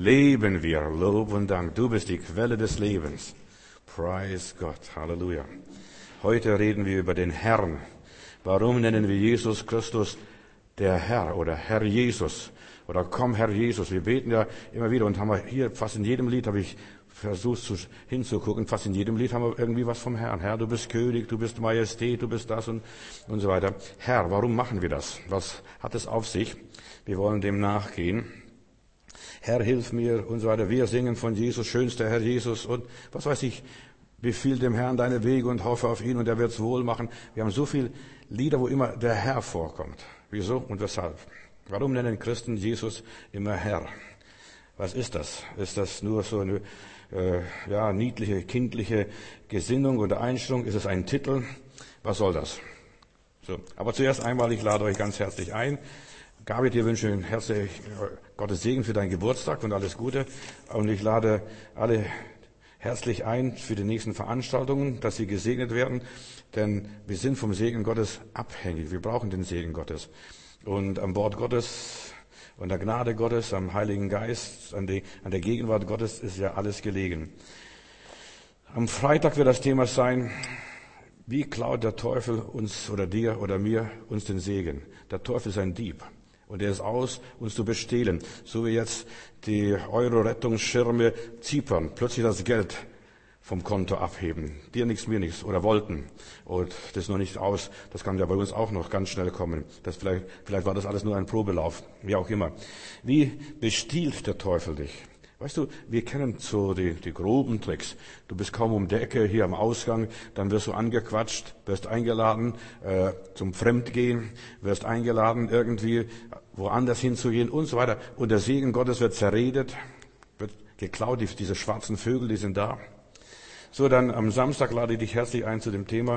leben wir. Lob und Dank. Du bist die Quelle des Lebens. Preis Gott. Halleluja. Heute reden wir über den Herrn. Warum nennen wir Jesus Christus der Herr oder Herr Jesus? Oder komm, Herr Jesus. Wir beten ja immer wieder und haben wir hier fast in jedem Lied, habe ich versucht hinzugucken, fast in jedem Lied haben wir irgendwie was vom Herrn. Herr, du bist König, du bist Majestät, du bist das und so weiter. Herr, warum machen wir das? Was hat es auf sich? Wir wollen dem nachgehen. Herr, hilf mir und so weiter. Wir singen von Jesus, schönster Herr Jesus und was weiß ich. Befiehl dem Herrn deine Wege und hoffe auf ihn und er wird's wohl machen. Wir haben so viele Lieder, wo immer der Herr vorkommt. Wieso und weshalb? Warum nennen Christen Jesus immer Herr? Was ist das? Ist das nur so eine niedliche, kindliche Gesinnung oder Einstellung? Ist es ein Titel? Was soll das? So, aber zuerst einmal, ich lade euch ganz herzlich ein. Gabi, dir wünsche ich herzlich Gottes Segen für deinen Geburtstag und alles Gute. Und ich lade alle herzlich ein für die nächsten Veranstaltungen, dass sie gesegnet werden. Denn wir sind vom Segen Gottes abhängig. Wir brauchen den Segen Gottes. Und am Wort Gottes und der Gnade Gottes, am Heiligen Geist, an der Gegenwart Gottes ist ja alles gelegen. Am Freitag wird das Thema sein, wie klaut der Teufel uns oder dir oder mir uns den Segen? Der Teufel ist ein Dieb. Und er ist aus, uns zu bestehlen. So wie jetzt die Euro-Rettungsschirme Zypern plötzlich das Geld vom Konto abheben. Dir nichts, mir nichts. Oder wollten. Und das ist noch nicht aus. Das kann ja bei uns auch noch ganz schnell kommen. Vielleicht war das alles nur ein Probelauf. Wie auch immer. Wie bestiehlt der Teufel dich? Weißt du, wir kennen so die groben Tricks. Du bist kaum um die Ecke hier am Ausgang, dann wirst du angequatscht, wirst eingeladen zum Fremdgehen, wirst eingeladen irgendwie woanders hinzugehen und so weiter. Und der Segen Gottes wird zerredet, wird geklaut, diese schwarzen Vögel, die sind da. So, dann am Samstag lade ich dich herzlich ein zu dem Thema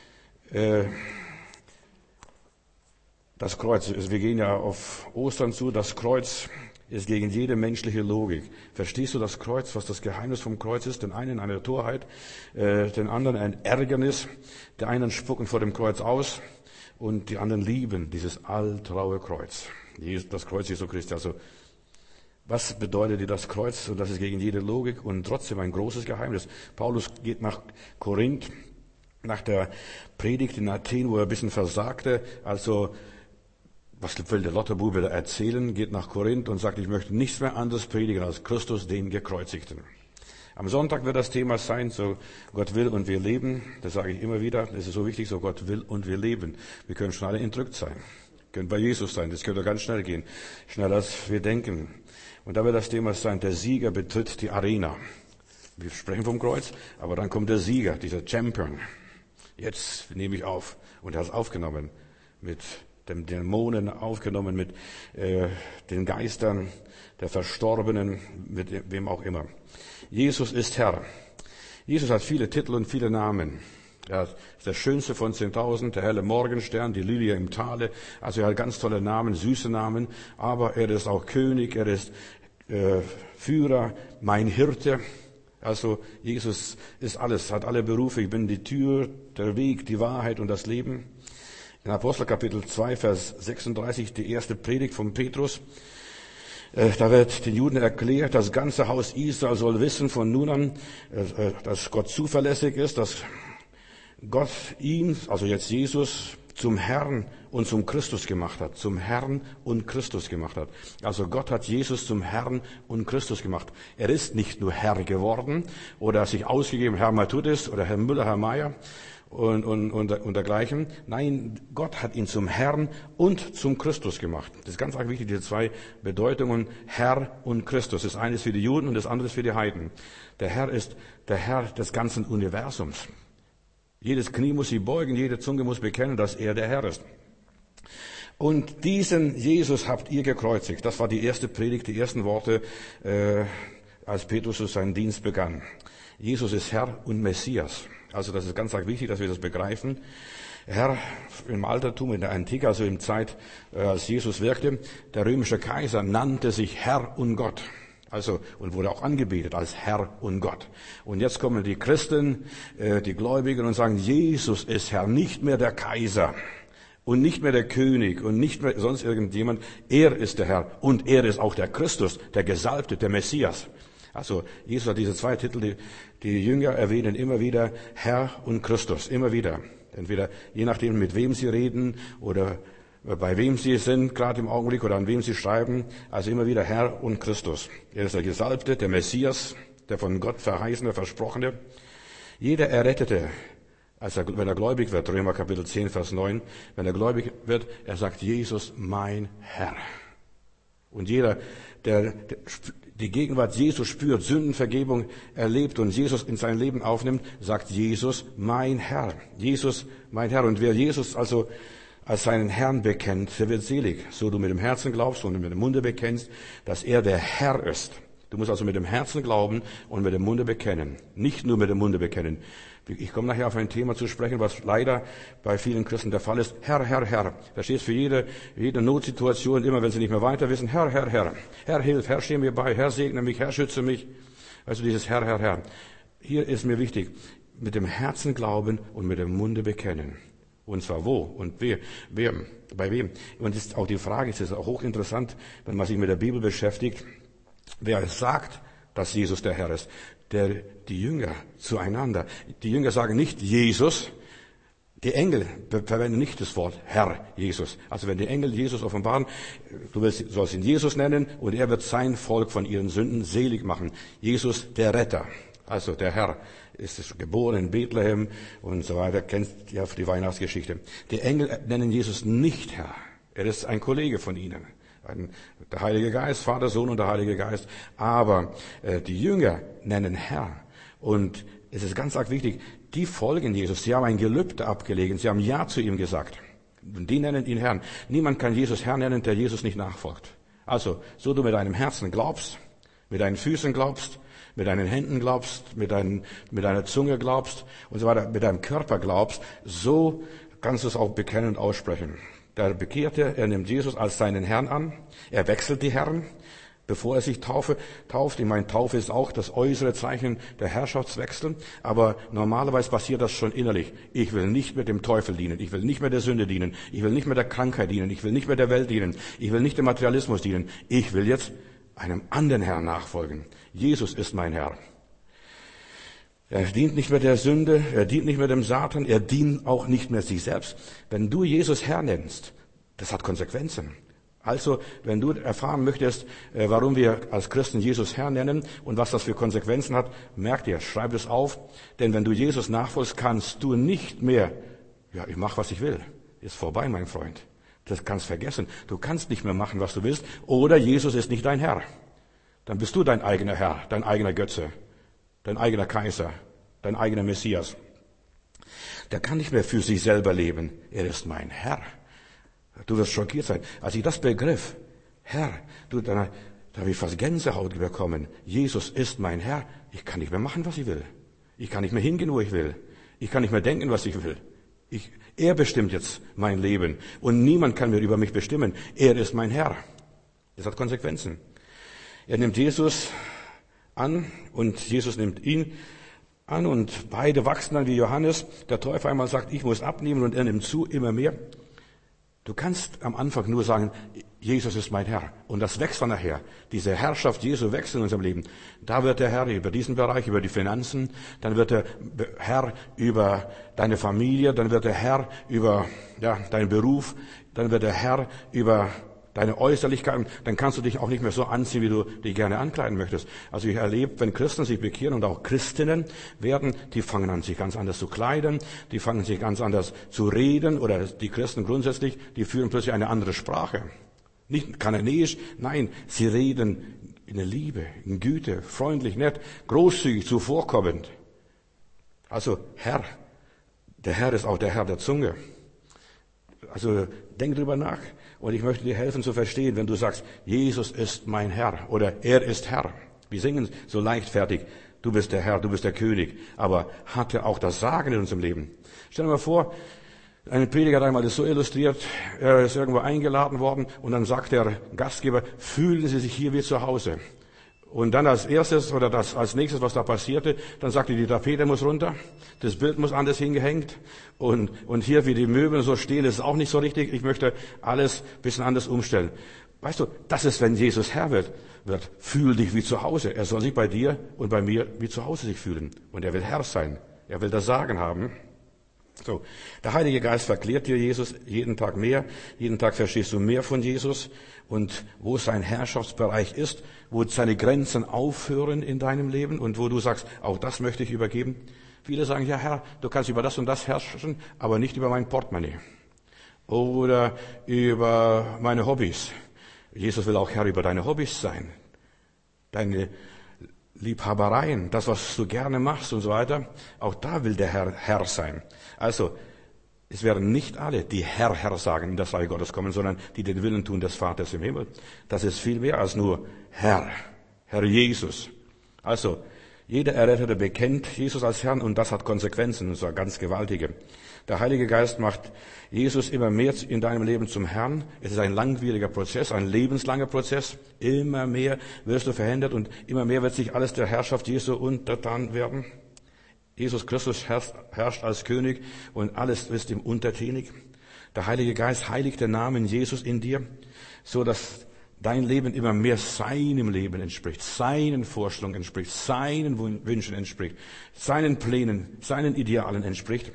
das Kreuz. Wir gehen ja auf Ostern zu, das Kreuz ist gegen jede menschliche Logik. Verstehst du das Kreuz, was das Geheimnis vom Kreuz ist? Den einen eine Torheit, den anderen ein Ärgernis. Die einen spucken vor dem Kreuz aus und die anderen lieben dieses alltraue Kreuz. Das Kreuz Jesu Christi. Also, was bedeutet dir das Kreuz? Und das ist gegen jede Logik und trotzdem ein großes Geheimnis. Paulus geht nach Korinth, nach der Predigt in Athen, wo er ein bisschen versagte, also was will der Lotterbube da erzählen, geht nach Korinth und sagt, ich möchte nichts mehr anderes predigen als Christus, den Gekreuzigten. Am Sonntag wird das Thema sein, so Gott will und wir leben. Das sage ich immer wieder, das ist so wichtig, so Gott will und wir leben. Wir können schon alle entrückt sein, können bei Jesus sein, das könnte ganz schnell gehen, schneller als wir denken. Und da wird das Thema sein, der Sieger betritt die Arena. Wir sprechen vom Kreuz, aber dann kommt der Sieger, dieser Champion. Jetzt nehme ich auf. Und er hat es aufgenommen mit den Dämonen, aufgenommen mit den Geistern der Verstorbenen, mit wem auch immer. Jesus ist Herr. Jesus hat viele Titel und viele Namen. Er ist der schönste von 10.000, der helle Morgenstern, die Lilie im Tale. Also er hat ganz tolle Namen, süße Namen. Aber er ist auch König, er ist Führer, mein Hirte. Also Jesus ist alles, hat alle Berufe. Ich bin die Tür, der Weg, die Wahrheit und das Leben. In Apostelkapitel 2, Vers 36, die erste Predigt von Petrus. Da wird den Juden erklärt, das ganze Haus Israel soll wissen von nun an, dass Gott zuverlässig ist, dass Gott ihn, also jetzt Jesus, zum Herrn und zum Christus gemacht hat. Zum Herrn und Christus gemacht hat. Also Gott hat Jesus zum Herrn und Christus gemacht. Er ist nicht nur Herr geworden oder sich ausgegeben, Herr Matthäus oder Herr Müller, Herr Meier und dergleichen. Nein, Gott hat ihn zum Herrn und zum Christus gemacht. Das ist ganz wichtig, diese zwei Bedeutungen, Herr und Christus. Das eine ist für die Juden und das andere ist für die Heiden. Der Herr ist der Herr des ganzen Universums. Jedes Knie muss sich beugen, jede Zunge muss bekennen, dass er der Herr ist. Und diesen Jesus habt ihr gekreuzigt. Das war die erste Predigt, die ersten Worte, als Petrus seinen Dienst begann. Jesus ist Herr und Messias. Also das ist ganz wichtig, dass wir das begreifen. Herr im Altertum, in der Antike, also in Zeit, als Jesus wirkte, der römische Kaiser nannte sich Herr und Gott. Also, und wurde auch angebetet als Herr und Gott. Und jetzt kommen die Christen, die Gläubigen und sagen, Jesus ist Herr, nicht mehr der Kaiser. Und nicht mehr der König und nicht mehr sonst irgendjemand. Er ist der Herr und er ist auch der Christus, der Gesalbte, der Messias. Also Jesus hat diese zwei Titel, die Jünger erwähnen immer wieder Herr und Christus, immer wieder. Entweder je nachdem, mit wem sie reden oder bei wem sie sind, gerade im Augenblick, oder an wem sie schreiben. Also immer wieder Herr und Christus. Er ist der Gesalbte, der Messias, der von Gott verheißene, versprochene. Jeder Errettete, wenn er gläubig wird, Römer Kapitel 10, Vers 9, wenn er gläubig wird, er sagt, Jesus, mein Herr. Und jeder, der die Gegenwart Jesus spürt, Sündenvergebung erlebt und Jesus in sein Leben aufnimmt, sagt Jesus, mein Herr. Jesus, mein Herr. Und wer Jesus also als seinen Herrn bekennt, der wird selig. So du mit dem Herzen glaubst und mit dem Munde bekennst, dass er der Herr ist. Du musst also mit dem Herzen glauben und mit dem Munde bekennen. Nicht nur mit dem Munde bekennen. Ich komme nachher auf ein Thema zu sprechen, was leider bei vielen Christen der Fall ist. Herr, Herr, Herr. Da steht für jede Notsituation, immer wenn sie nicht mehr weiter wissen, Herr, Herr, Herr. Herr, hilf, Herr, steh mir bei, Herr, segne mich, Herr, schütze mich. Also dieses Herr, Herr, Herr. Hier ist mir wichtig, mit dem Herzen glauben und mit dem Munde bekennen. Und zwar wo und bei wem. Und das ist auch die Frage, es ist auch hochinteressant, wenn man sich mit der Bibel beschäftigt, wer sagt, dass Jesus der Herr ist. Die Jünger zueinander. Die Jünger sagen nicht Jesus. Die Engel verwenden nicht das Wort Herr Jesus. Also wenn die Engel Jesus offenbaren, du sollst ihn Jesus nennen und er wird sein Volk von ihren Sünden selig machen. Jesus, der Retter. Also der Herr ist geboren in Bethlehem und so weiter. Kennt ja die Weihnachtsgeschichte. Die Engel nennen Jesus nicht Herr. Er ist ein Kollege von ihnen. Der Heilige Geist, Vater, Sohn und der Heilige Geist. Aber die Jünger nennen Herr. Und es ist ganz arg wichtig, die folgen Jesus. Sie haben ein Gelübde abgelegt. Sie haben Ja zu ihm gesagt. Und die nennen ihn Herrn. Niemand kann Jesus Herr nennen, der Jesus nicht nachfolgt. Also, so du mit deinem Herzen glaubst, mit deinen Füßen glaubst, mit deinen Händen glaubst, mit deiner Zunge glaubst und so weiter, mit deinem Körper glaubst, so kannst du es auch bekennen und aussprechen. Der Bekehrte, er nimmt Jesus als seinen Herrn an. Er wechselt die Herren, bevor er sich tauft. Ich meine, Taufe ist auch das äußere Zeichen der Herrschaftswechsel. Aber normalerweise passiert das schon innerlich. Ich will nicht mehr dem Teufel dienen. Ich will nicht mehr der Sünde dienen. Ich will nicht mehr der Krankheit dienen. Ich will nicht mehr der Welt dienen. Ich will nicht dem Materialismus dienen. Ich will jetzt einem anderen Herrn nachfolgen. Jesus ist mein Herr. Er dient nicht mehr der Sünde, er dient nicht mehr dem Satan, er dient auch nicht mehr sich selbst. Wenn du Jesus Herr nennst, das hat Konsequenzen. Also, wenn du erfahren möchtest, warum wir als Christen Jesus Herr nennen und was das für Konsequenzen hat, merk dir, schreib es auf. Denn wenn du Jesus nachfolgst, kannst du nicht mehr, ich mache, was ich will. Ist vorbei, mein Freund. Das kannst vergessen. Du kannst nicht mehr machen, was du willst. Oder Jesus ist nicht dein Herr. Dann bist du dein eigener Herr, dein eigener Götze. Dein eigener Kaiser, dein eigener Messias. Der kann nicht mehr für sich selber leben. Er ist mein Herr. Du wirst schockiert sein. Als ich das begriff, Herr, da habe ich fast Gänsehaut bekommen. Jesus ist mein Herr. Ich kann nicht mehr machen, was ich will. Ich kann nicht mehr hingehen, wo ich will. Ich kann nicht mehr denken, was ich will. Er bestimmt jetzt mein Leben. Und niemand kann mehr über mich bestimmen. Er ist mein Herr. Das hat Konsequenzen. Er nimmt Jesus an und Jesus nimmt ihn an und beide wachsen dann wie Johannes. Der Täufer einmal sagt, ich muss abnehmen und er nimmt zu, immer mehr. Du kannst am Anfang nur sagen, Jesus ist mein Herr. Und das wächst dann nachher. Diese Herrschaft Jesu wächst in unserem Leben. Da wird der Herr über diesen Bereich, über die Finanzen, dann wird der Herr über deine Familie, dann wird der Herr über deinen Beruf, dann wird der Herr über deine Äußerlichkeiten, dann kannst du dich auch nicht mehr so anziehen, wie du dich gerne ankleiden möchtest. Also ich erlebe, wenn Christen sich bekehren und auch Christinnen werden, die fangen an, sich ganz anders zu kleiden, die fangen sich ganz anders zu reden, oder die Christen grundsätzlich, die führen plötzlich eine andere Sprache. Nicht kananäisch, nein, sie reden in der Liebe, in Güte, freundlich, nett, großzügig, zuvorkommend. Also Herr, der Herr ist auch der Herr der Zunge. Also denk drüber nach. Und ich möchte dir helfen zu verstehen, wenn du sagst, Jesus ist mein Herr oder er ist Herr. Wir singen so leichtfertig, du bist der Herr, du bist der König. Aber hat er auch das Sagen in unserem Leben? Stell dir mal vor, ein Prediger hat einmal das so illustriert, er ist irgendwo eingeladen worden und dann sagt der Gastgeber, fühlen Sie sich hier wie zu Hause. Und dann als erstes oder als nächstes, was da passierte, dann sagte die Tapete muss runter, das Bild muss anders hingehängt und hier wie die Möbel so stehen, das ist auch nicht so richtig. Ich möchte alles ein bisschen anders umstellen. Weißt du, das ist, wenn Jesus Herr wird, fühl dich wie zu Hause. Er soll sich bei dir und bei mir wie zu Hause sich fühlen. Und er will Herr sein. Er will das Sagen haben. So, der Heilige Geist verklärt dir Jesus jeden Tag mehr. Jeden Tag verstehst du mehr von Jesus und wo sein Herrschaftsbereich ist, wo seine Grenzen aufhören in deinem Leben und wo du sagst, auch das möchte ich übergeben. Viele sagen, ja Herr, du kannst über das und das herrschen, aber nicht über mein Portemonnaie oder über meine Hobbys. Jesus will auch Herr über deine Hobbys sein, deine Liebhabereien, das, was du gerne machst und so weiter. Auch da will der Herr sein. Also, es werden nicht alle, die Herr sagen, in das Reich Gottes kommen, sondern die den Willen tun des Vaters im Himmel. Das ist viel mehr als nur Herr Jesus. Also, jeder Errettete bekennt Jesus als Herrn und das hat Konsequenzen, und zwar ganz gewaltige. Der Heilige Geist macht Jesus immer mehr in deinem Leben zum Herrn. Es ist ein langwieriger Prozess, ein lebenslanger Prozess. Immer mehr wirst du verändert und immer mehr wird sich alles der Herrschaft Jesu untertan werden. Jesus Christus herrscht als König und alles ist ihm untertänig. Der Heilige Geist heiligt den Namen Jesus in dir, so dass dein Leben immer mehr seinem Leben entspricht, seinen Vorstellungen entspricht, seinen Wünschen entspricht, seinen Plänen, seinen Idealen entspricht.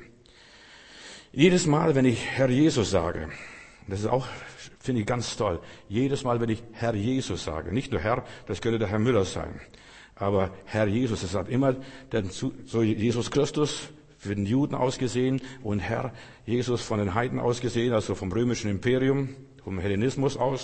Jedes Mal, wenn ich Herr Jesus sage, das ist auch, finde ich ganz toll, jedes Mal, wenn ich Herr Jesus sage, nicht nur Herr, das könnte der Herr Müller sein, aber Herr Jesus, das hat immer so Jesus Christus für den Juden ausgesehen und Herr Jesus von den Heiden ausgesehen, also vom römischen Imperium, vom Hellenismus aus.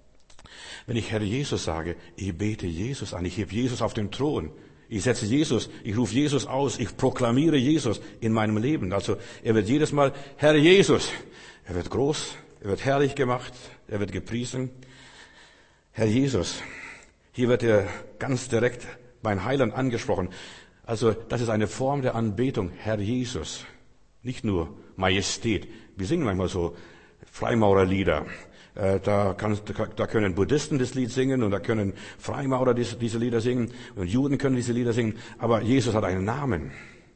Wenn ich Herr Jesus sage, ich bete Jesus an, ich hebe Jesus auf den Thron, ich setze Jesus, ich rufe Jesus aus, ich proklamiere Jesus in meinem Leben. Also er wird jedes Mal Herr Jesus. Er wird groß, er wird herrlich gemacht, er wird gepriesen. Herr Jesus. Hier wird er ganz direkt mein Heiland angesprochen. Also das ist eine Form der Anbetung, Herr Jesus. Nicht nur Majestät. Wir singen manchmal so Freimaurerlieder. Da können Buddhisten das Lied singen und da können Freimaurer diese Lieder singen und Juden können diese Lieder singen. Aber Jesus hat einen Namen.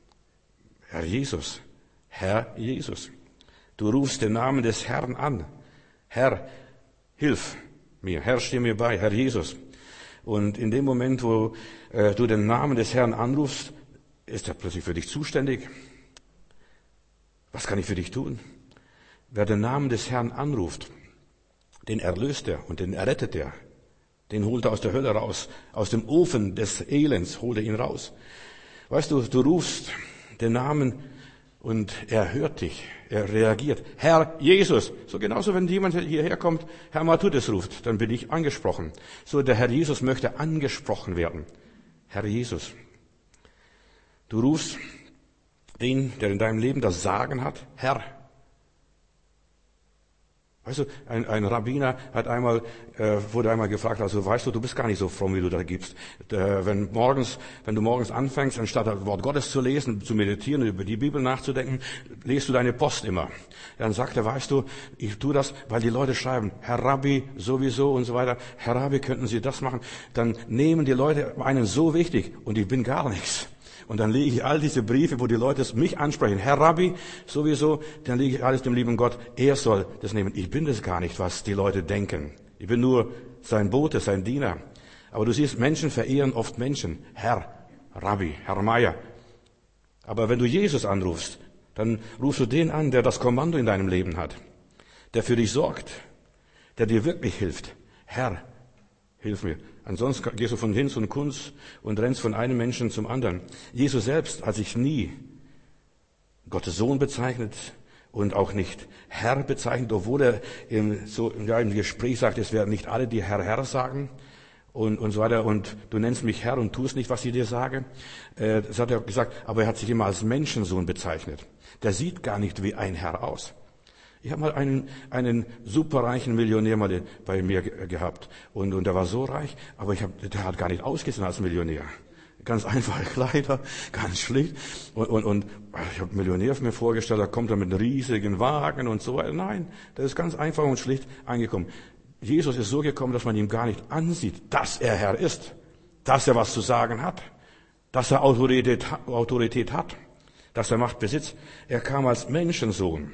Herr Jesus. Herr Jesus. Du rufst den Namen des Herrn an. Herr, hilf mir. Herr, steh mir bei. Herr Jesus. Und in dem Moment, wo du den Namen des Herrn anrufst, ist er plötzlich für dich zuständig. Was kann ich für dich tun? Wer den Namen des Herrn anruft, den erlöst er und den errettet er. Den holt er aus der Hölle raus. Aus dem Ofen des Elends holt er ihn raus. Weißt du, du rufst den Namen und er hört dich. Er reagiert. Herr Jesus. So genauso, wenn jemand hierher kommt, Herr Matthäus ruft, dann bin ich angesprochen. So, der Herr Jesus möchte angesprochen werden. Herr Jesus. Du rufst den, der in deinem Leben das Sagen hat, Herr. Weißt du, ein Rabbiner wurde einmal gefragt, also weißt du, du bist gar nicht so fromm, wie du da gibst. Wenn du morgens anfängst, anstatt das Wort Gottes zu lesen, zu meditieren, über die Bibel nachzudenken, liest du deine Post immer. Dann sagt er, weißt du, ich tue das, weil die Leute schreiben, Herr Rabbi, sowieso und so weiter. Herr Rabbi, könnten Sie das machen? Dann nehmen die Leute einen so wichtig und ich bin gar nichts. Und dann lege ich all diese Briefe, wo die Leute mich ansprechen, Herr Rabbi, sowieso, dann lege ich alles dem lieben Gott. Er soll das nehmen. Ich bin das gar nicht, was die Leute denken. Ich bin nur sein Bote, sein Diener. Aber du siehst, Menschen verehren oft Menschen. Herr, Rabbi, Herr Meier. Aber wenn du Jesus anrufst, dann rufst du den an, der das Kommando in deinem Leben hat. Der für dich sorgt. Der dir wirklich hilft. Herr, hilf mir. Ansonsten gehst du von Hinz und Kunz und rennst von einem Menschen zum anderen. Jesus selbst hat sich nie Gottes Sohn bezeichnet und auch nicht Herr bezeichnet, obwohl er im Gespräch sagt, es werden nicht alle, die Herr, Herr sagen und so weiter. Und du nennst mich Herr und tust nicht, was ich dir sage. Das hat er gesagt, aber er hat sich immer als Menschensohn bezeichnet. Der sieht gar nicht wie ein Herr aus. Ich habe mal einen superreichen Millionär mal bei mir gehabt und der war so reich, aber der hat gar nicht ausgesehen als Millionär. Ganz einfache Kleider, ganz schlicht und ich habe Millionär mir vorgestellt, da kommt er mit einem riesigen Wagen und so weiter. Nein, der ist ganz einfach und schlicht angekommen. Jesus ist so gekommen, dass man ihm gar nicht ansieht, dass er Herr ist. dass er was zu sagen hat, dass er Autorität hat, dass er Macht besitzt. Er kam als Menschensohn,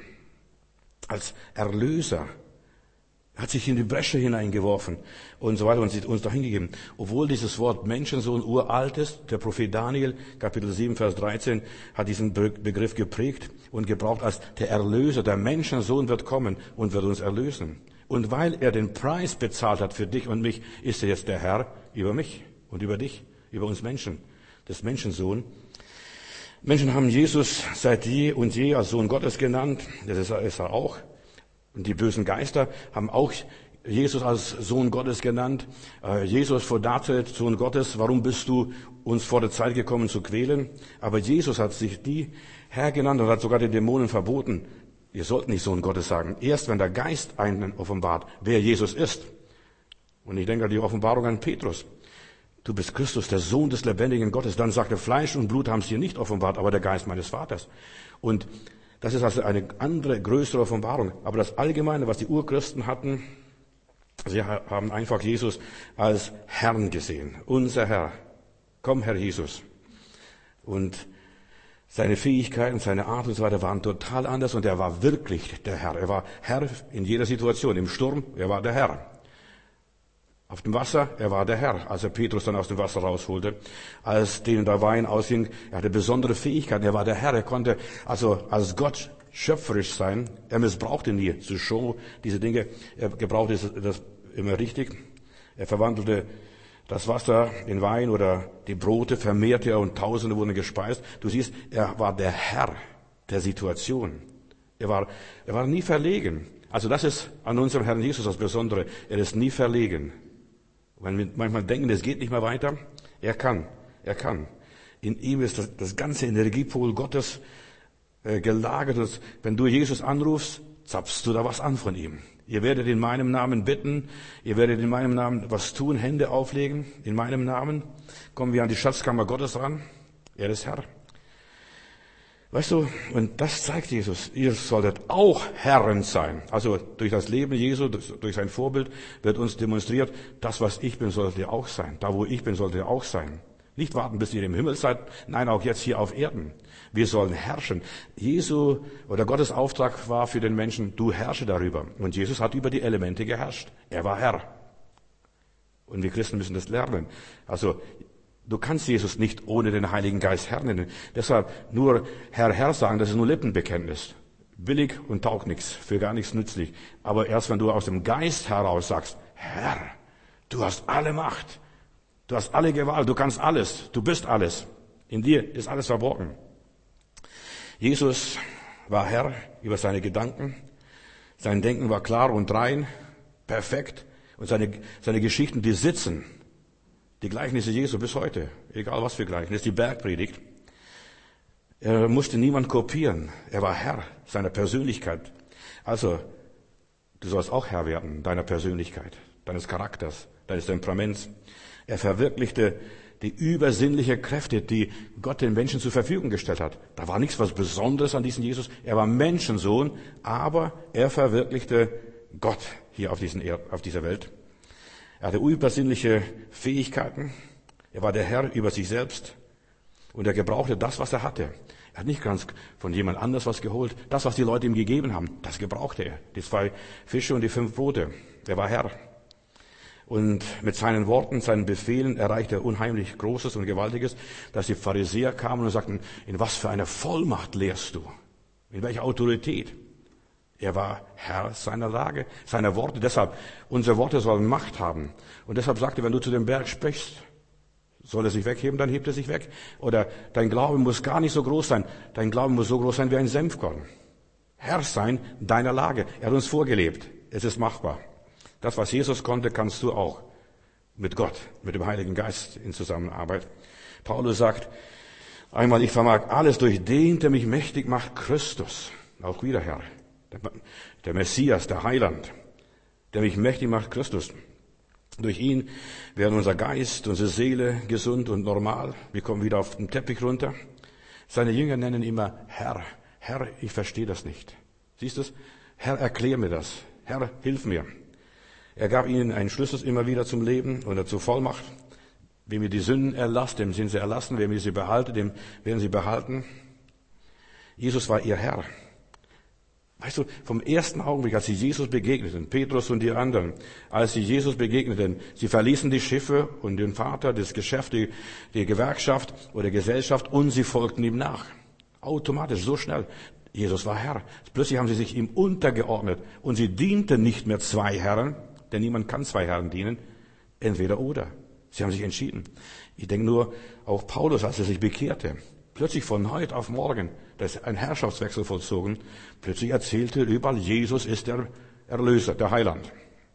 als Erlöser, hat sich in die Bresche hineingeworfen und so weiter und uns dahin gegeben. Obwohl dieses Wort Menschensohn uralt ist, der Prophet Daniel, Kapitel 7, Vers 13, hat diesen Begriff geprägt und gebraucht als der Erlöser. Der Menschensohn wird kommen und wird uns erlösen. Und weil er den Preis bezahlt hat für dich und mich, ist er jetzt der Herr über mich und über dich, über uns Menschen, des Menschensohn. Menschen haben Jesus seit je und je als Sohn Gottes genannt. Das ist er auch. Und die bösen Geister haben auch Jesus als Sohn Gottes genannt. Jesus vor Nazareth, Sohn Gottes, warum bist du uns vor der Zeit gekommen zu quälen? Aber Jesus hat sich die Herr genannt und hat sogar den Dämonen verboten. Ihr sollt nicht Sohn Gottes sagen. Erst wenn der Geist einen offenbart, wer Jesus ist. Und ich denke an die Offenbarung an Petrus. Du bist Christus, der Sohn des lebendigen Gottes. Dann sagte Fleisch und Blut haben es dir nicht offenbart, aber der Geist meines Vaters. Und das ist also eine andere, größere Offenbarung. Aber das Allgemeine, was die Urchristen hatten, sie haben einfach Jesus als Herrn gesehen. Unser Herr. Komm, Herr Jesus. Und seine Fähigkeiten, seine Art und so weiter waren total anders. Und er war wirklich der Herr. Er war Herr in jeder Situation. Im Sturm, er war der Herr. Auf dem Wasser, er war der Herr, als er Petrus dann aus dem Wasser rausholte. Als denen der Wein ausging, er hatte besondere Fähigkeiten, er war der Herr, er konnte also als Gott schöpferisch sein. Er missbrauchte nie zur Show diese Dinge, er gebrauchte das immer richtig. Er verwandelte das Wasser in Wein oder die Brote vermehrte er und Tausende wurden gespeist. Du siehst, er war der Herr der Situation. Er war nie verlegen. Also das ist an unserem Herrn Jesus das Besondere. Er ist nie verlegen. Wenn wir manchmal denken, es geht nicht mehr weiter, er kann. In ihm ist das ganze Energiepol Gottes gelagert. Und wenn du Jesus anrufst, zapfst du da was an von ihm. Ihr werdet in meinem Namen bitten, ihr werdet in meinem Namen was tun, Hände auflegen, in meinem Namen. Kommen wir an die Schatzkammer Gottes ran. Er ist Herr. Weißt du, und das zeigt Jesus. Ihr solltet auch Herren sein. Also durch das Leben Jesu, durch sein Vorbild wird uns demonstriert, das, was ich bin, solltet ihr auch sein. Da, wo ich bin, solltet ihr auch sein. Nicht warten, bis ihr im Himmel seid. Nein, auch jetzt hier auf Erden. Wir sollen herrschen. Jesu oder Gottes Auftrag war für den Menschen, du herrsche darüber. Und Jesus hat über die Elemente geherrscht. Er war Herr. Und wir Christen müssen das lernen. Also, du kannst Jesus nicht ohne den Heiligen Geist Herr nennen. Deshalb nur Herr, Herr sagen, das ist nur Lippenbekenntnis. Billig und taugt nichts, für gar nichts nützlich. Aber erst wenn du aus dem Geist heraus sagst, Herr, du hast alle Macht, du hast alle Gewalt, du kannst alles, du bist alles. In dir ist alles verborgen. Jesus war Herr über seine Gedanken. Sein Denken war klar und rein, perfekt. Und seine Geschichten, die sitzen. Die Gleichnisse Jesu bis heute, egal was für Gleichnis, die Bergpredigt. Er musste niemand kopieren. Er war Herr seiner Persönlichkeit. Also, du sollst auch Herr werden deiner Persönlichkeit, deines Charakters, deines Temperaments. Er verwirklichte die übersinnliche Kräfte, die Gott den Menschen zur Verfügung gestellt hat. Da war nichts was Besonderes an diesem Jesus. Er war Menschensohn, aber er verwirklichte Gott hier auf dieser Welt. Er hatte übersinnliche Fähigkeiten. Er war der Herr über sich selbst. Und er gebrauchte das, was er hatte. Er hat nicht ganz von jemand anders was geholt. Das, was die Leute ihm gegeben haben, das gebrauchte er. Die 2 Fische und die 5 Brote. Er war Herr. Und mit seinen Worten, seinen Befehlen erreichte er unheimlich Großes und Gewaltiges, dass die Pharisäer kamen und sagten, in was für einer Vollmacht lehrst du? In welcher Autorität? Er war Herr seiner Lage, seiner Worte. Deshalb, unsere Worte sollen Macht haben. Und deshalb sagte, wenn du zu dem Berg sprichst, soll er sich wegheben, dann hebt er sich weg. Oder dein Glaube muss gar nicht so groß sein. Dein Glaube muss so groß sein wie ein Senfkorn. Herr sein deiner Lage. Er hat uns vorgelebt. Es ist machbar. Das, was Jesus konnte, kannst du auch. Mit Gott, mit dem Heiligen Geist in Zusammenarbeit. Paulus sagt einmal, ich vermag alles durch den, der mich mächtig macht, Christus. Auch wieder Herr. Der Messias, der Heiland, der mich mächtig macht, Christus. Durch ihn werden unser Geist, unsere Seele gesund und normal. Wir kommen wieder auf den Teppich runter. Seine Jünger nennen ihn immer Herr. Herr, ich verstehe das nicht. Siehst du es? Herr, erklär mir das. Herr, hilf mir. Er gab ihnen einen Schlüssel immer wieder zum Leben oder zur Vollmacht. Wem ihr die Sünden erlasst, dem sind sie erlassen. Wem ihr sie behaltet, dem werden sie behalten. Jesus war ihr Herr. Weißt du, vom ersten Augenblick, als sie Jesus begegneten, Petrus und die anderen, als sie Jesus begegneten, sie verließen die Schiffe und den Vater, das Geschäft, die Gewerkschaft oder Gesellschaft und sie folgten ihm nach. Automatisch, so schnell. Jesus war Herr. Plötzlich haben sie sich ihm untergeordnet und sie dienten nicht mehr zwei Herren, denn niemand kann zwei Herren dienen, entweder oder. Sie haben sich entschieden. Ich denke nur, auch Paulus, als er sich bekehrte, plötzlich von heute auf morgen, da ist ein Herrschaftswechsel vollzogen, plötzlich erzählte überall, Jesus ist der Erlöser, der Heiland.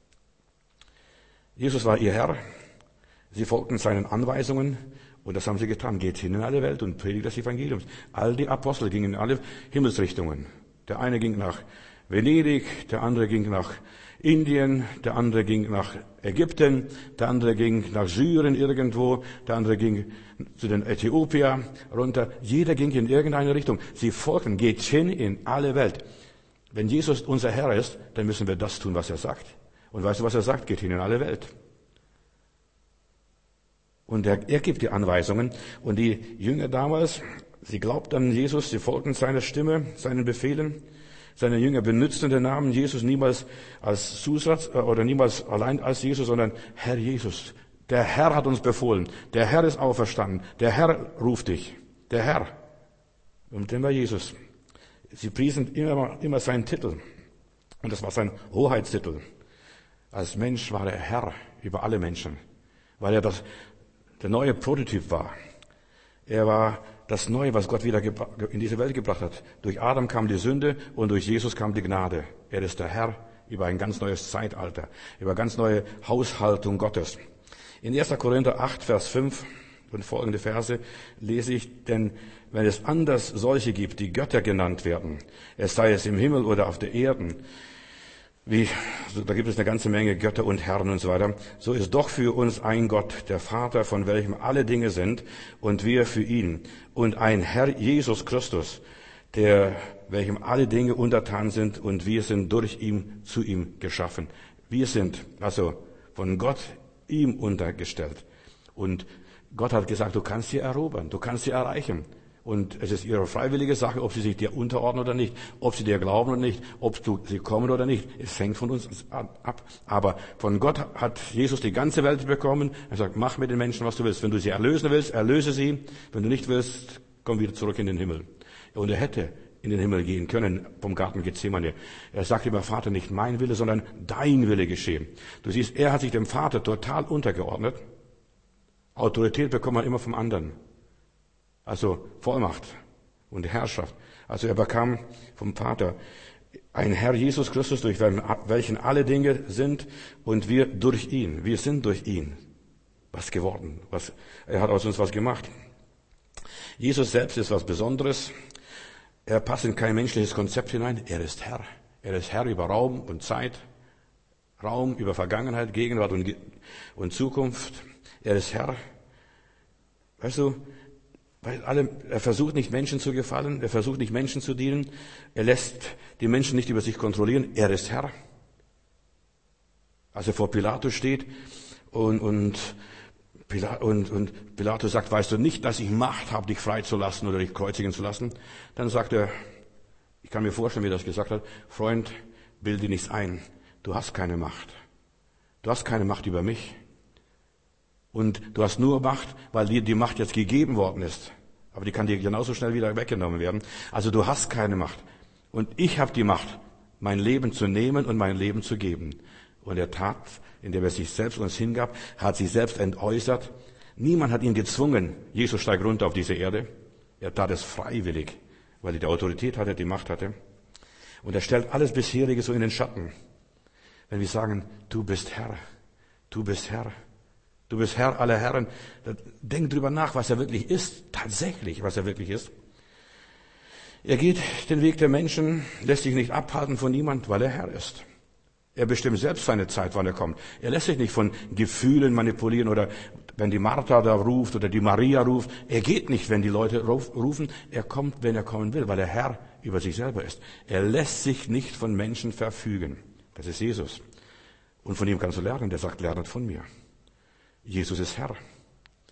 Jesus war ihr Herr, sie folgten seinen Anweisungen und das haben sie getan. Geht hin in alle Welt und predigt das Evangelium. All die Apostel gingen in alle Himmelsrichtungen. Der eine ging nach Venedig, der andere ging nach Indien, der andere ging nach Ägypten, der andere ging nach Syrien irgendwo, der andere ging zu den Äthiopier runter. Jeder ging in irgendeine Richtung. Sie folgten, geht hin in alle Welt. Wenn Jesus unser Herr ist, dann müssen wir das tun, was er sagt. Und weißt du, was er sagt? Geht hin in alle Welt. Und er gibt die Anweisungen. Und die Jünger damals, sie glaubten an Jesus, sie folgten seiner Stimme, seinen Befehlen. Seine Jünger benutzten den Namen Jesus niemals als Zusatz oder niemals allein als Jesus, sondern Herr Jesus. Der Herr hat uns befohlen. Der Herr ist auferstanden. Der Herr ruft dich. Der Herr. Und dann war Jesus. Sie priesen immer seinen Titel. Und das war sein Hoheitstitel. Als Mensch war er Herr über alle Menschen, weil er der neue Prototyp war. Er war das Neue, was Gott wieder in diese Welt gebracht hat. Durch Adam kam die Sünde und durch Jesus kam die Gnade. Er ist der Herr über ein ganz neues Zeitalter, über ganz neue Haushaltung Gottes. In 1. Korinther 8, Vers 5 und folgende Verse lese ich, denn wenn es anders solche gibt, die Götter genannt werden, es sei es im Himmel oder auf der Erden, da gibt es eine ganze Menge Götter und Herren und so weiter. So ist doch für uns ein Gott, der Vater, von welchem alle Dinge sind, und wir für ihn. Und ein Herr Jesus Christus, welchem alle Dinge untertan sind, und wir sind durch ihn zu ihm geschaffen. Wir sind also von Gott ihm untergestellt. Und Gott hat gesagt, du kannst sie erobern, du kannst sie erreichen. Und es ist ihre freiwillige Sache, ob sie sich dir unterordnen oder nicht, ob sie dir glauben oder nicht, ob sie kommen oder nicht. Es hängt von uns ab. Aber von Gott hat Jesus die ganze Welt bekommen. Er sagt, mach mit den Menschen, was du willst. Wenn du sie erlösen willst, erlöse sie. Wenn du nicht willst, komm wieder zurück in den Himmel. Und er hätte in den Himmel gehen können vom Garten Gethsemane. Er sagt immer, Vater, nicht mein Wille, sondern dein Wille geschehe. Du siehst, er hat sich dem Vater total untergeordnet. Autorität bekommt man immer vom anderen. Also Vollmacht und Herrschaft. Also er bekam vom Vater ein Herr Jesus Christus, durch welchen alle Dinge sind und wir durch ihn. Wir sind durch ihn was geworden. Er hat aus uns was gemacht. Jesus selbst ist was Besonderes. Er passt in kein menschliches Konzept hinein. Er ist Herr. Er ist Herr über Raum und Zeit. Raum über Vergangenheit, Gegenwart und Zukunft. Er ist Herr. Weißt du, er versucht nicht Menschen zu gefallen, er versucht nicht Menschen zu dienen, er lässt die Menschen nicht über sich kontrollieren, er ist Herr. Als er vor Pilatus steht und Pilatus sagt, weißt du nicht, dass ich Macht habe, dich freizulassen oder dich kreuzigen zu lassen? Dann sagt er, ich kann mir vorstellen, wie er das gesagt hat, Freund, bilde nichts ein, du hast keine Macht. Du hast keine Macht über mich. Und du hast nur Macht, weil dir die Macht jetzt gegeben worden ist. Aber die kann dir genauso schnell wieder weggenommen werden. Also du hast keine Macht. Und ich habe die Macht, mein Leben zu nehmen und mein Leben zu geben. Und er tat, indem er sich selbst uns hingab, hat sich selbst entäußert. Niemand hat ihn gezwungen. Jesus steigt runter auf diese Erde. Er tat es freiwillig, weil er die Autorität hatte, die Macht hatte. Und er stellt alles bisherige so in den Schatten. Wenn wir sagen, du bist Herr, du bist Herr. Du bist Herr aller Herren. Denk drüber nach, was er wirklich ist. Tatsächlich, was er wirklich ist. Er geht den Weg der Menschen, lässt sich nicht abhalten von niemand, weil er Herr ist. Er bestimmt selbst seine Zeit, wann er kommt. Er lässt sich nicht von Gefühlen manipulieren oder wenn die Martha da ruft oder die Maria ruft. Er geht nicht, wenn die Leute rufen. Er kommt, wenn er kommen will, weil er Herr über sich selber ist. Er lässt sich nicht von Menschen verfügen. Das ist Jesus. Und von ihm kannst du lernen. Der sagt, lernet von mir. Jesus ist Herr.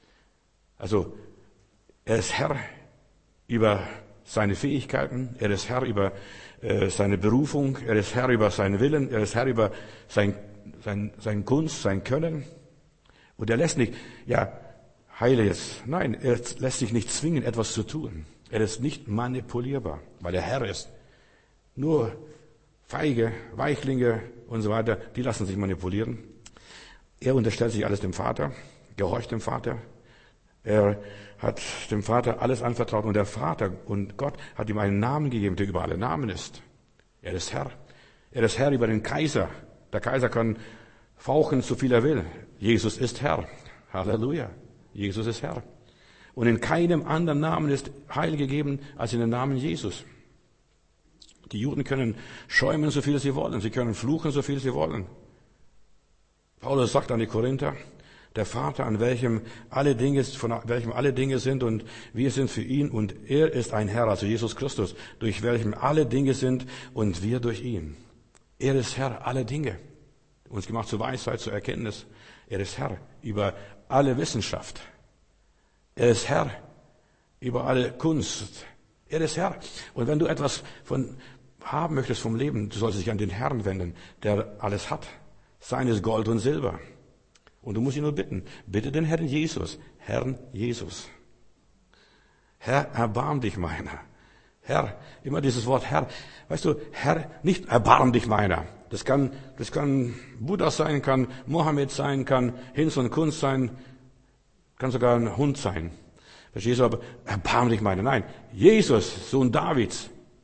Also, er ist Herr über seine Fähigkeiten, er ist Herr über seine Berufung, er ist Herr über seinen Willen, er ist Herr über sein Kunst, sein Können. Und er lässt nicht, heile jetzt. Nein, er lässt sich nicht zwingen, etwas zu tun. Er ist nicht manipulierbar, weil er Herr ist. Nur Feige, Weichlinge und so weiter, die lassen sich manipulieren. Er unterstellt sich alles dem Vater, gehorcht dem Vater. Er hat dem Vater alles anvertraut und der Vater und Gott hat ihm einen Namen gegeben, der über alle Namen ist. Er ist Herr. Er ist Herr über den Kaiser. Der Kaiser kann fauchen, so viel er will. Jesus ist Herr. Halleluja. Jesus ist Herr. Und in keinem anderen Namen ist Heil gegeben als in dem Namen Jesus. Die Juden können schäumen, so viel sie wollen. Sie können fluchen, so viel sie wollen. Paulus sagt an die Korinther, der Vater, von welchem alle Dinge sind und wir sind für ihn und er ist ein Herr, also Jesus Christus, durch welchem alle Dinge sind und wir durch ihn. Er ist Herr aller Dinge. Uns gemacht zur Weisheit, zur Erkenntnis. Er ist Herr über alle Wissenschaft. Er ist Herr über alle Kunst. Er ist Herr. Und wenn du etwas haben möchtest vom Leben, du sollst dich an den Herrn wenden, der alles hat. Seines Gold und Silber. Und du musst ihn nur bitten. Bitte den Herrn Jesus. Herrn Jesus. Herr, erbarm dich meiner. Herr, immer dieses Wort Herr. Weißt du, Herr, nicht erbarm dich meiner. Das kann Buddha sein, kann Mohammed sein, kann Hinz und Kunst sein, kann sogar ein Hund sein. Verstehst du, aber erbarm dich meiner. Nein, Jesus, Sohn Davids.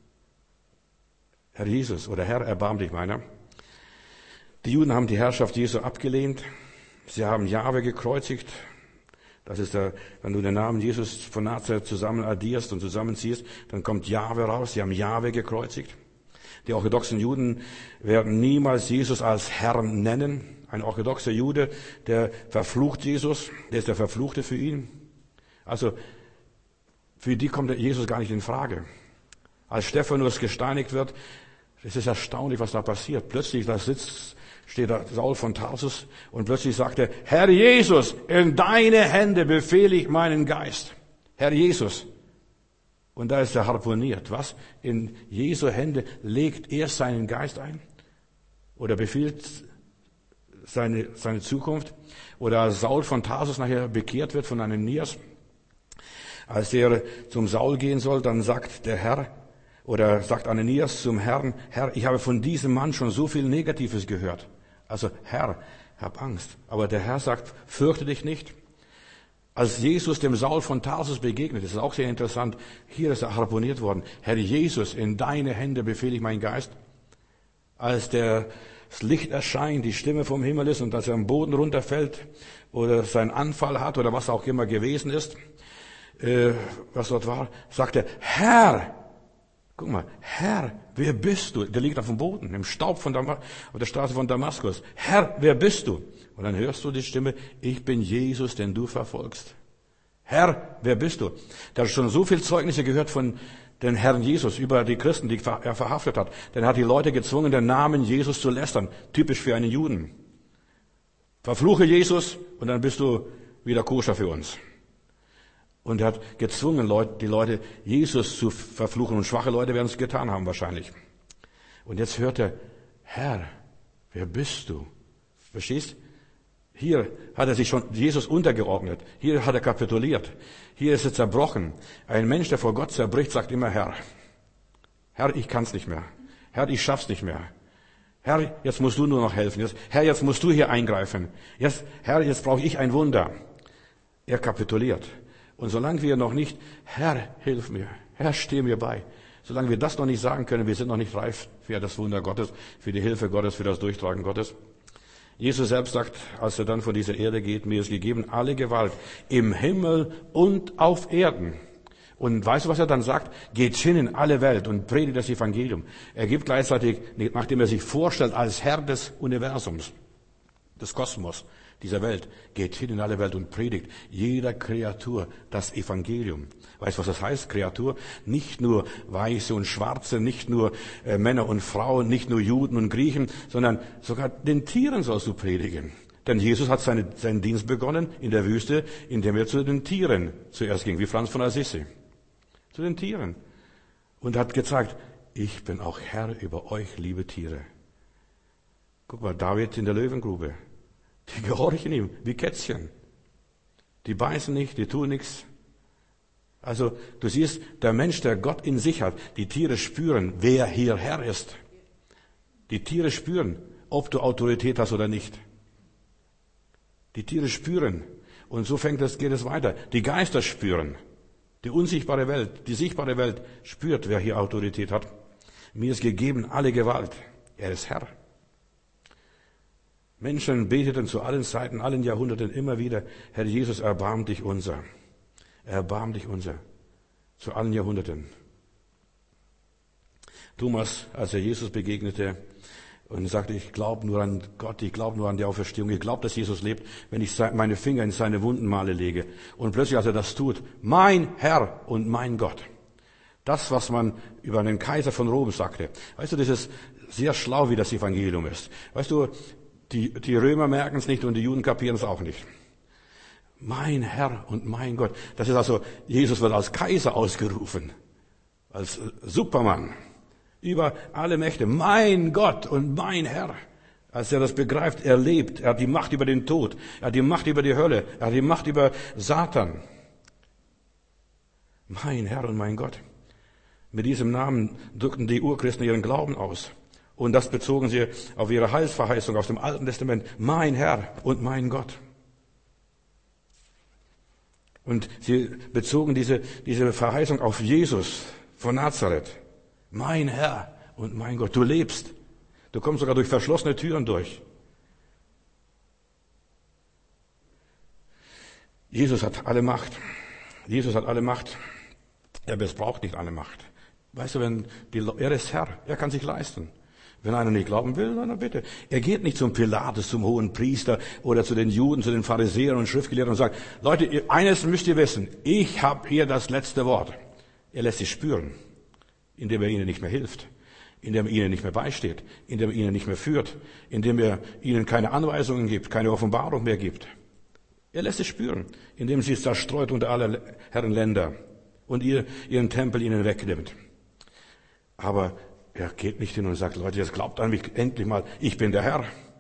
Herr Jesus oder Herr, erbarm dich meiner. Die Juden haben die Herrschaft Jesu abgelehnt. Sie haben Jahwe gekreuzigt. Das ist wenn du den Namen Jesus von Nazareth zusammen addierst und zusammenziehst, dann kommt Jahwe raus. Sie haben Jahwe gekreuzigt. Die orthodoxen Juden werden niemals Jesus als Herrn nennen. Ein orthodoxer Jude, der verflucht Jesus, der ist der Verfluchte für ihn. Also, für die kommt Jesus gar nicht in Frage. Als Stephanus gesteinigt wird, es ist erstaunlich, was da passiert. Plötzlich, steht da Saul von Tarsus und plötzlich sagt er, Herr Jesus, in deine Hände befehle ich meinen Geist. Herr Jesus. Und da ist er harponiert. Was? In Jesu Hände legt er seinen Geist ein? Oder befiehlt seine Zukunft? Oder als Saul von Tarsus nachher bekehrt wird von Ananias, als er zum Saul gehen soll, dann sagt der Herr, oder sagt Ananias zum Herrn, Herr, ich habe von diesem Mann schon so viel Negatives gehört. Also, Herr, hab Angst. Aber der Herr sagt, fürchte dich nicht. Als Jesus dem Saul von Tarsus begegnet, das ist auch sehr interessant, hier ist er harponiert worden. Herr Jesus, in deine Hände befehle ich meinen Geist. Als das Licht erscheint, die Stimme vom Himmel ist und dass er am Boden runterfällt oder seinen Anfall hat oder was auch immer gewesen ist, was dort war, sagt er, Herr, guck mal, Herr, wer bist du? Der liegt auf dem Boden, im Staub auf der Straße von Damaskus. Herr, wer bist du? Und dann hörst du die Stimme, ich bin Jesus, den du verfolgst. Herr, wer bist du? Der hat schon so viel Zeugnisse gehört von den Herrn Jesus über die Christen, die er verhaftet hat. Denn er hat die Leute gezwungen, den Namen Jesus zu lästern. Typisch für einen Juden. Verfluche Jesus und dann bist du wieder koscher für uns. Und er hat gezwungen, die Leute Jesus zu verfluchen. Und schwache Leute werden es getan haben wahrscheinlich. Und jetzt hört er, Herr, wer bist du? Verstehst? Hier hat er sich schon Jesus untergeordnet. Hier hat er kapituliert. Hier ist er zerbrochen. Ein Mensch, der vor Gott zerbricht, sagt immer Herr. Herr, ich kann's nicht mehr. Herr, ich schaff's nicht mehr. Herr, jetzt musst du nur noch helfen. Herr, jetzt musst du hier eingreifen. Herr, jetzt brauche ich ein Wunder. Er kapituliert. Und solange wir noch nicht, Herr, hilf mir. Herr, steh mir bei. Solange wir das noch nicht sagen können, wir sind noch nicht reif für das Wunder Gottes, für die Hilfe Gottes, für das Durchtragen Gottes. Jesus selbst sagt, als er dann von dieser Erde geht, mir ist gegeben alle Gewalt im Himmel und auf Erden. Und weißt du, was er dann sagt? Geht hin in alle Welt und predigt das Evangelium. Er gibt gleichzeitig, nachdem er sich vorstellt als Herr des Universums, des Kosmos, dieser Welt, geht hin in alle Welt und predigt jeder Kreatur das Evangelium. Weißt du, was das heißt, Kreatur? Nicht nur Weiße und Schwarze, nicht nur Männer und Frauen, nicht nur Juden und Griechen, sondern sogar den Tieren sollst du predigen. Denn Jesus hat seinen Dienst begonnen in der Wüste, indem er zu den Tieren zuerst ging, wie Franz von Assisi. Zu den Tieren. Und hat gezeigt, ich bin auch Herr über euch, liebe Tiere. Guck mal, David in der Löwengrube. Die gehorchen ihm, wie Kätzchen. Die beißen nicht, die tun nichts. Also, du siehst, der Mensch, der Gott in sich hat, die Tiere spüren, wer hier Herr ist. Die Tiere spüren, ob du Autorität hast oder nicht. Die Tiere spüren. Und so geht es weiter. Die Geister spüren. Die unsichtbare Welt, die sichtbare Welt spürt, wer hier Autorität hat. Mir ist gegeben alle Gewalt. Er ist Herr. Menschen beteten zu allen Zeiten, allen Jahrhunderten immer wieder, Herr Jesus, erbarm dich unser. Erbarm dich unser. Zu allen Jahrhunderten. Thomas, als er Jesus begegnete und sagte, ich glaube nur an Gott, ich glaube nur an die Auferstehung, ich glaube, dass Jesus lebt, wenn ich meine Finger in seine Wundenmale lege. Und plötzlich, als er das tut, mein Herr und mein Gott. Das, was man über einen Kaiser von Rom sagte. Weißt du, das ist sehr schlau, wie das Evangelium ist. Weißt du, die Römer merken es nicht und die Juden kapieren es auch nicht. Mein Herr und mein Gott. Das ist also, Jesus wird als Kaiser ausgerufen. Als Supermann. Über alle Mächte. Mein Gott und mein Herr. Als er das begreift, er lebt. Er hat die Macht über den Tod. Er hat die Macht über die Hölle. Er hat die Macht über Satan. Mein Herr und mein Gott. Mit diesem Namen drückten die Urchristen ihren Glauben aus. Und das bezogen sie auf ihre Heilsverheißung aus dem Alten Testament. Mein Herr und mein Gott. Und sie bezogen diese Verheißung auf Jesus von Nazareth. Mein Herr und mein Gott. Du lebst. Du kommst sogar durch verschlossene Türen durch. Jesus hat alle Macht. Jesus hat alle Macht. Er missbraucht nicht alle Macht. Weißt du, er ist Herr. Er kann sich leisten. Wenn einer nicht glauben will, dann bitte. Er geht nicht zum Pilatus, zum hohen Priester oder zu den Juden, zu den Pharisäern und Schriftgelehrten und sagt, Leute, eines müsst ihr wissen, ich habe hier das letzte Wort. Er lässt sie spüren, indem er ihnen nicht mehr hilft, indem er ihnen nicht mehr beisteht, indem er ihnen nicht mehr führt, indem er ihnen keine Anweisungen gibt, keine Offenbarung mehr gibt. Er lässt es spüren, indem sie es zerstreut unter alle Herren Länder und ihren Tempel ihnen wegnimmt. Aber er geht nicht hin und sagt, Leute, jetzt glaubt an mich endlich mal, ich bin der Herr.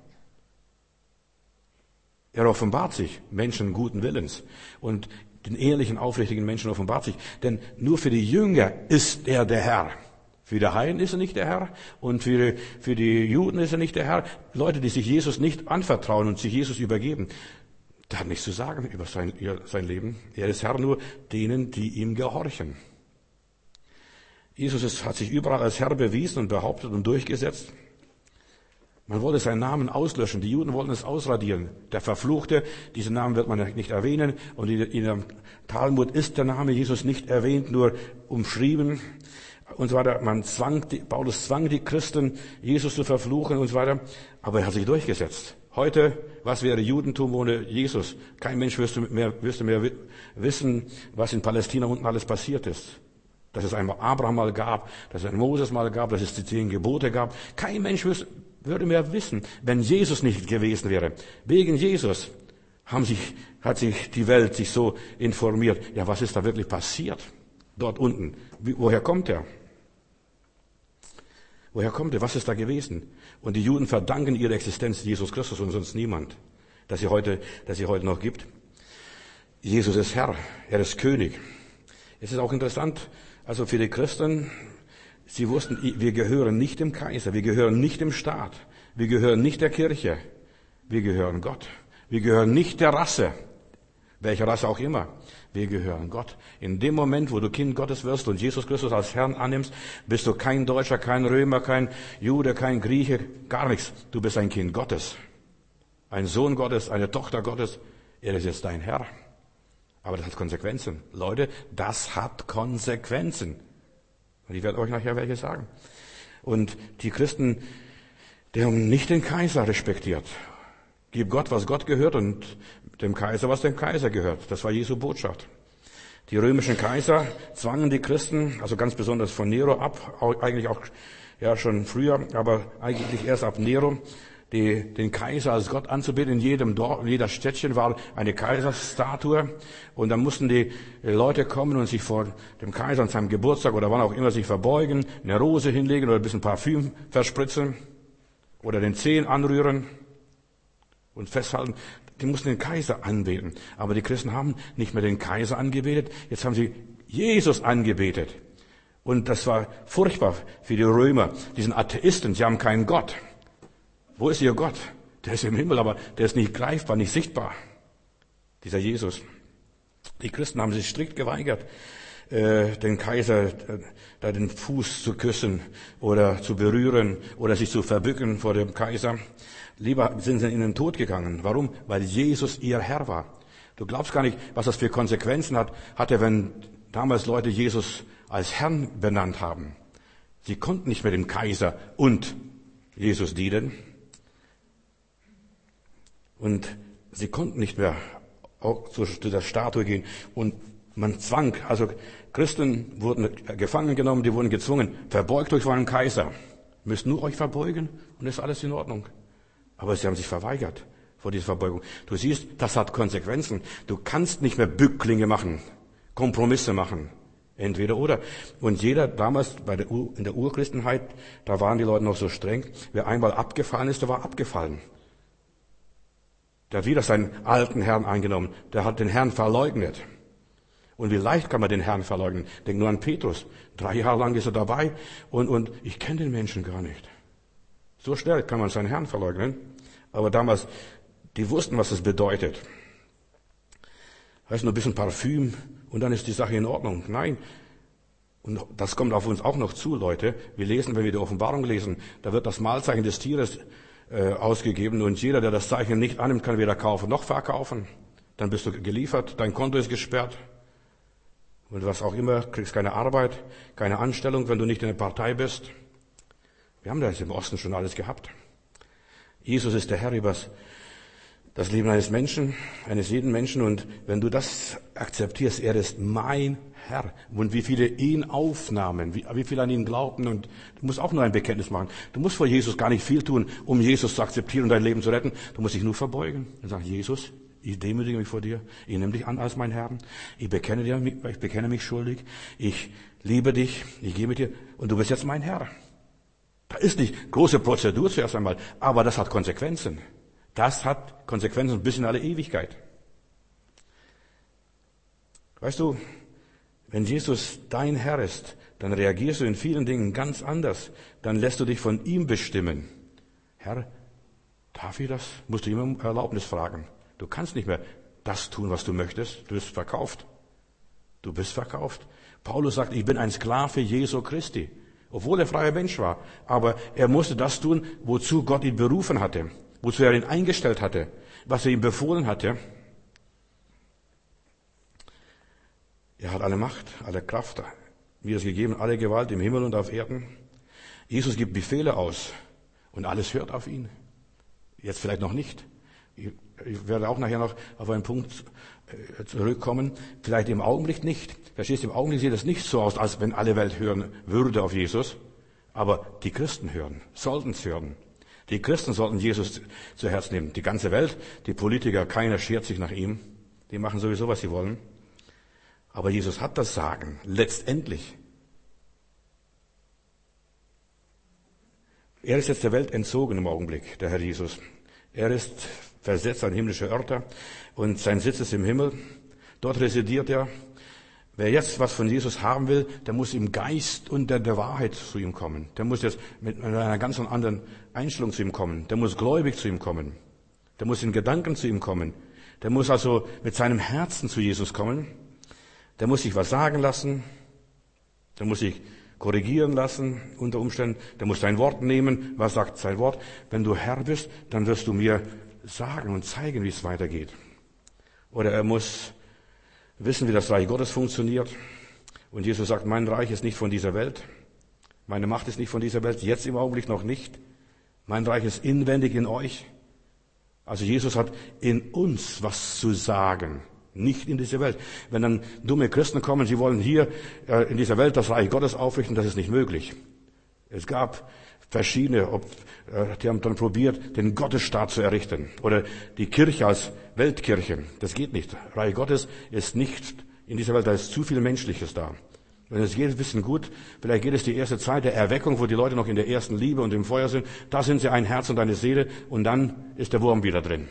Er offenbart sich Menschen guten Willens und den ehrlichen, aufrichtigen Menschen offenbart sich. Denn nur für die Jünger ist er der Herr. Für die Heiden ist er nicht der Herr und für die Juden ist er nicht der Herr. Leute, die sich Jesus nicht anvertrauen und sich Jesus übergeben, der hat nichts zu sagen über sein Leben. Er ist Herr nur denen, die ihm gehorchen. Jesus hat sich überall als Herr bewiesen und behauptet und durchgesetzt. Man wollte seinen Namen auslöschen. Die Juden wollten es ausradieren. Der Verfluchte, diesen Namen wird man nicht erwähnen. Und in dem Talmud ist der Name Jesus nicht erwähnt, nur umschrieben und so weiter. Paulus zwang die Christen, Jesus zu verfluchen und so weiter. Aber er hat sich durchgesetzt. Heute, was wäre Judentum ohne Jesus? Kein Mensch wüsste mehr wissen, was in Palästina unten alles passiert ist. Dass es einen Abraham mal gab, dass es einen Moses mal gab, dass es die 10 Gebote gab. Kein Mensch würde mehr wissen, wenn Jesus nicht gewesen wäre. Wegen Jesus hat sich die Welt sich so informiert. Ja, was ist da wirklich passiert? Dort unten. Woher kommt er? Woher kommt er? Was ist da gewesen? Und die Juden verdanken ihre Existenz Jesus Christus und sonst niemand, dass sie heute noch gibt. Jesus ist Herr. Er ist König. Es ist auch interessant, also für die Christen, sie wussten, wir gehören nicht dem Kaiser, wir gehören nicht dem Staat, wir gehören nicht der Kirche, wir gehören Gott. Wir gehören nicht der Rasse, welcher Rasse auch immer. Wir gehören Gott. In dem Moment, wo du Kind Gottes wirst und Jesus Christus als Herrn annimmst, bist du kein Deutscher, kein Römer, kein Jude, kein Grieche, gar nichts. Du bist ein Kind Gottes, ein Sohn Gottes, eine Tochter Gottes. Er ist jetzt dein Herr. Aber das hat Konsequenzen. Leute, das hat Konsequenzen. Und ich werde euch nachher welche sagen. Und die Christen, die haben nicht den Kaiser respektiert. Gib Gott, was Gott gehört und dem Kaiser, was dem Kaiser gehört. Das war Jesu Botschaft. Die römischen Kaiser zwangen die Christen, also ganz besonders von Nero ab, eigentlich auch ja schon früher, aber eigentlich erst ab Nero, den Kaiser als Gott anzubeten. In jedem Dorf, in jeder Städtchen war eine Kaiserstatue. Und dann mussten die Leute kommen und sich vor dem Kaiser an seinem Geburtstag oder wann auch immer sich verbeugen, eine Rose hinlegen oder ein bisschen Parfüm verspritzen oder den Zehen anrühren und festhalten. Die mussten den Kaiser anbeten. Aber die Christen haben nicht mehr den Kaiser angebetet. Jetzt haben sie Jesus angebetet. Und das war furchtbar für die Römer. Die sind Atheisten. Sie haben keinen Gott. Wo ist ihr Gott? Der ist im Himmel, aber der ist nicht greifbar, nicht sichtbar. Dieser Jesus. Die Christen haben sich strikt geweigert, den Kaiser da den Fuß zu küssen oder zu berühren oder sich zu verbücken vor dem Kaiser. Lieber sind sie in den Tod gegangen. Warum? Weil Jesus ihr Herr war. Du glaubst gar nicht, was das für Konsequenzen hatte, wenn damals Leute Jesus als Herrn benannt haben. Sie konnten nicht mehr dem Kaiser und Jesus dienen. Und sie konnten nicht mehr auch zu der Statue gehen. Und man zwang, also Christen wurden gefangen genommen, die wurden gezwungen, verbeugt euch vor einem Kaiser. Müsst nur euch verbeugen und ist alles in Ordnung. Aber sie haben sich verweigert vor dieser Verbeugung. Du siehst, das hat Konsequenzen. Du kannst nicht mehr Bücklinge machen, Kompromisse machen. Entweder oder. Und jeder damals in der Urchristenheit, da waren die Leute noch so streng, wer einmal abgefallen ist, der war abgefallen. Der hat wieder seinen alten Herrn eingenommen. Der hat den Herrn verleugnet. Und wie leicht kann man den Herrn verleugnen? Denk nur an Petrus. 3 Jahre lang ist er dabei und ich kenne den Menschen gar nicht. So schnell kann man seinen Herrn verleugnen. Aber damals, die wussten, was es bedeutet. Heißt nur ein bisschen Parfüm und dann ist die Sache in Ordnung. Nein. Und das kommt auf uns auch noch zu, Leute. Wir lesen, wenn wir die Offenbarung lesen, da wird das Mahlzeichen des Tieres ausgegeben und jeder, der das Zeichen nicht annimmt, kann weder kaufen noch verkaufen. Dann bist du geliefert, dein Konto ist gesperrt und was auch immer, kriegst keine Arbeit, keine Anstellung, wenn du nicht in der Partei bist. Wir haben das im Osten schon alles gehabt. Jesus ist der Herr über das Leben eines Menschen, eines jeden Menschen und wenn du das akzeptierst, er ist mein Herr. Und wie viele ihn aufnahmen, wie viele an ihn glaubten und du musst auch nur ein Bekenntnis machen. Du musst vor Jesus gar nicht viel tun, um Jesus zu akzeptieren und dein Leben zu retten. Du musst dich nur verbeugen und sagen, Jesus, ich demütige mich vor dir, ich nehme dich an als mein Herr, ich bekenne mich schuldig, ich liebe dich, ich gehe mit dir und du bist jetzt mein Herr. Da ist nicht große Prozedur zuerst einmal, aber das hat Konsequenzen. Das hat Konsequenzen bis in alle Ewigkeit. Weißt du, wenn Jesus dein Herr ist, dann reagierst du in vielen Dingen ganz anders. Dann lässt du dich von ihm bestimmen. Herr, darf ich das? Musst du immer um Erlaubnis fragen. Du kannst nicht mehr das tun, was du möchtest. Du bist verkauft. Du bist verkauft. Paulus sagt, ich bin ein Sklave Jesu Christi. Obwohl er freier Mensch war. Aber er musste das tun, wozu Gott ihn berufen hatte. Wozu er ihn eingestellt hatte. Was er ihm befohlen hatte. Er hat alle Macht, alle Kraft, mir ist gegeben, alle Gewalt im Himmel und auf Erden. Jesus gibt Befehle aus und alles hört auf ihn. Jetzt vielleicht noch nicht. Ich werde auch nachher noch auf einen Punkt zurückkommen. Vielleicht im Augenblick nicht. Verstehst du, im Augenblick sieht es nicht so aus, als wenn alle Welt hören würde auf Jesus. Aber die Christen hören, sollten es hören. Die Christen sollten Jesus zu Herzen nehmen. Die ganze Welt, die Politiker, keiner schert sich nach ihm. Die machen sowieso, was sie wollen. Aber Jesus hat das Sagen, letztendlich. Er ist jetzt der Welt entzogen im Augenblick, der Herr Jesus. Er ist versetzt an himmlische Örter und sein Sitz ist im Himmel. Dort residiert er. Wer jetzt was von Jesus haben will, der muss im Geist und der Wahrheit zu ihm kommen. Der muss jetzt mit einer ganz anderen Einstellung zu ihm kommen. Der muss gläubig zu ihm kommen. Der muss in Gedanken zu ihm kommen. Der muss also mit seinem Herzen zu Jesus kommen. Der muss sich was sagen lassen. Der muss sich korrigieren lassen unter Umständen. Der muss sein Wort nehmen. Was sagt sein Wort? Wenn du Herr bist, dann wirst du mir sagen und zeigen, wie es weitergeht. Oder er muss wissen, wie das Reich Gottes funktioniert. Und Jesus sagt, mein Reich ist nicht von dieser Welt. Meine Macht ist nicht von dieser Welt. Jetzt im Augenblick noch nicht. Mein Reich ist inwendig in euch. Also Jesus hat in uns was zu sagen. Nicht in dieser Welt. Wenn dann dumme Christen kommen, sie wollen hier in dieser Welt das Reich Gottes aufrichten, das ist nicht möglich. Es gab Verschiedene, die haben dann probiert, den Gottesstaat zu errichten oder die Kirche als Weltkirche. Das geht nicht. Reich Gottes ist nicht in dieser Welt, da ist zu viel Menschliches da. Wenn es geht, ein bisschen gut, vielleicht geht es die erste Zeit der Erweckung, wo die Leute noch in der ersten Liebe und im Feuer sind. Da sind sie ein Herz und eine Seele und dann ist der Wurm wieder drin.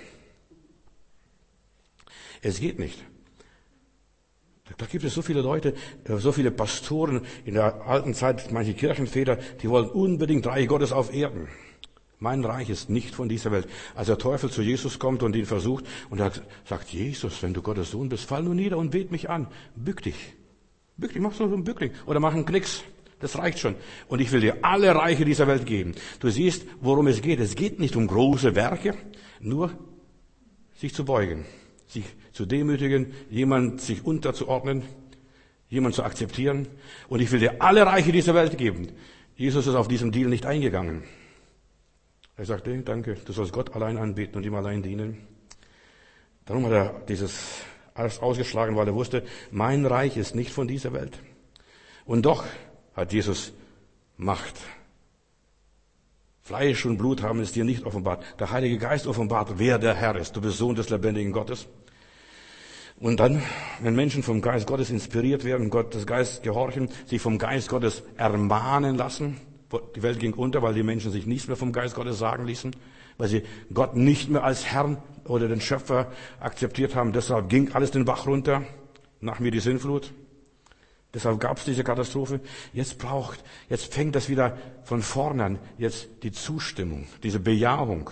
Es geht nicht. Da gibt es so viele Leute, so viele Pastoren in der alten Zeit, manche Kirchenväter, die wollen unbedingt Reich Gottes auf Erden. Mein Reich ist nicht von dieser Welt. Als der Teufel zu Jesus kommt und ihn versucht und er sagt, Jesus, wenn du Gottes Sohn bist, fall nur nieder und bet mich an. Bück dich. Bück dich, mach so einen Bückling. Oder mach einen Knicks. Das reicht schon. Und ich will dir alle Reiche dieser Welt geben. Du siehst, worum es geht. Es geht nicht um große Werke, nur sich zu beugen, sich zu demütigen, jemand sich unterzuordnen, jemand zu akzeptieren. Und ich will dir alle Reiche dieser Welt geben. Jesus ist auf diesen Deal nicht eingegangen. Er sagte, danke, du sollst Gott allein anbeten und ihm allein dienen. Darum hat er dieses alles ausgeschlagen, weil er wusste, mein Reich ist nicht von dieser Welt. Und doch hat Jesus Macht. Fleisch und Blut haben es dir nicht offenbart. Der Heilige Geist offenbart, wer der Herr ist. Du bist Sohn des lebendigen Gottes. Und dann, wenn Menschen vom Geist Gottes inspiriert werden, Gottes Geist gehorchen, sich vom Geist Gottes ermahnen lassen, die Welt ging unter, weil die Menschen sich nichts mehr vom Geist Gottes sagen ließen, weil sie Gott nicht mehr als Herrn oder den Schöpfer akzeptiert haben. Deshalb ging alles den Bach runter, nach mir die Sintflut. Deshalb gab es diese Katastrophe. Jetzt fängt das wieder von vorne an, jetzt die Zustimmung, diese Bejahung.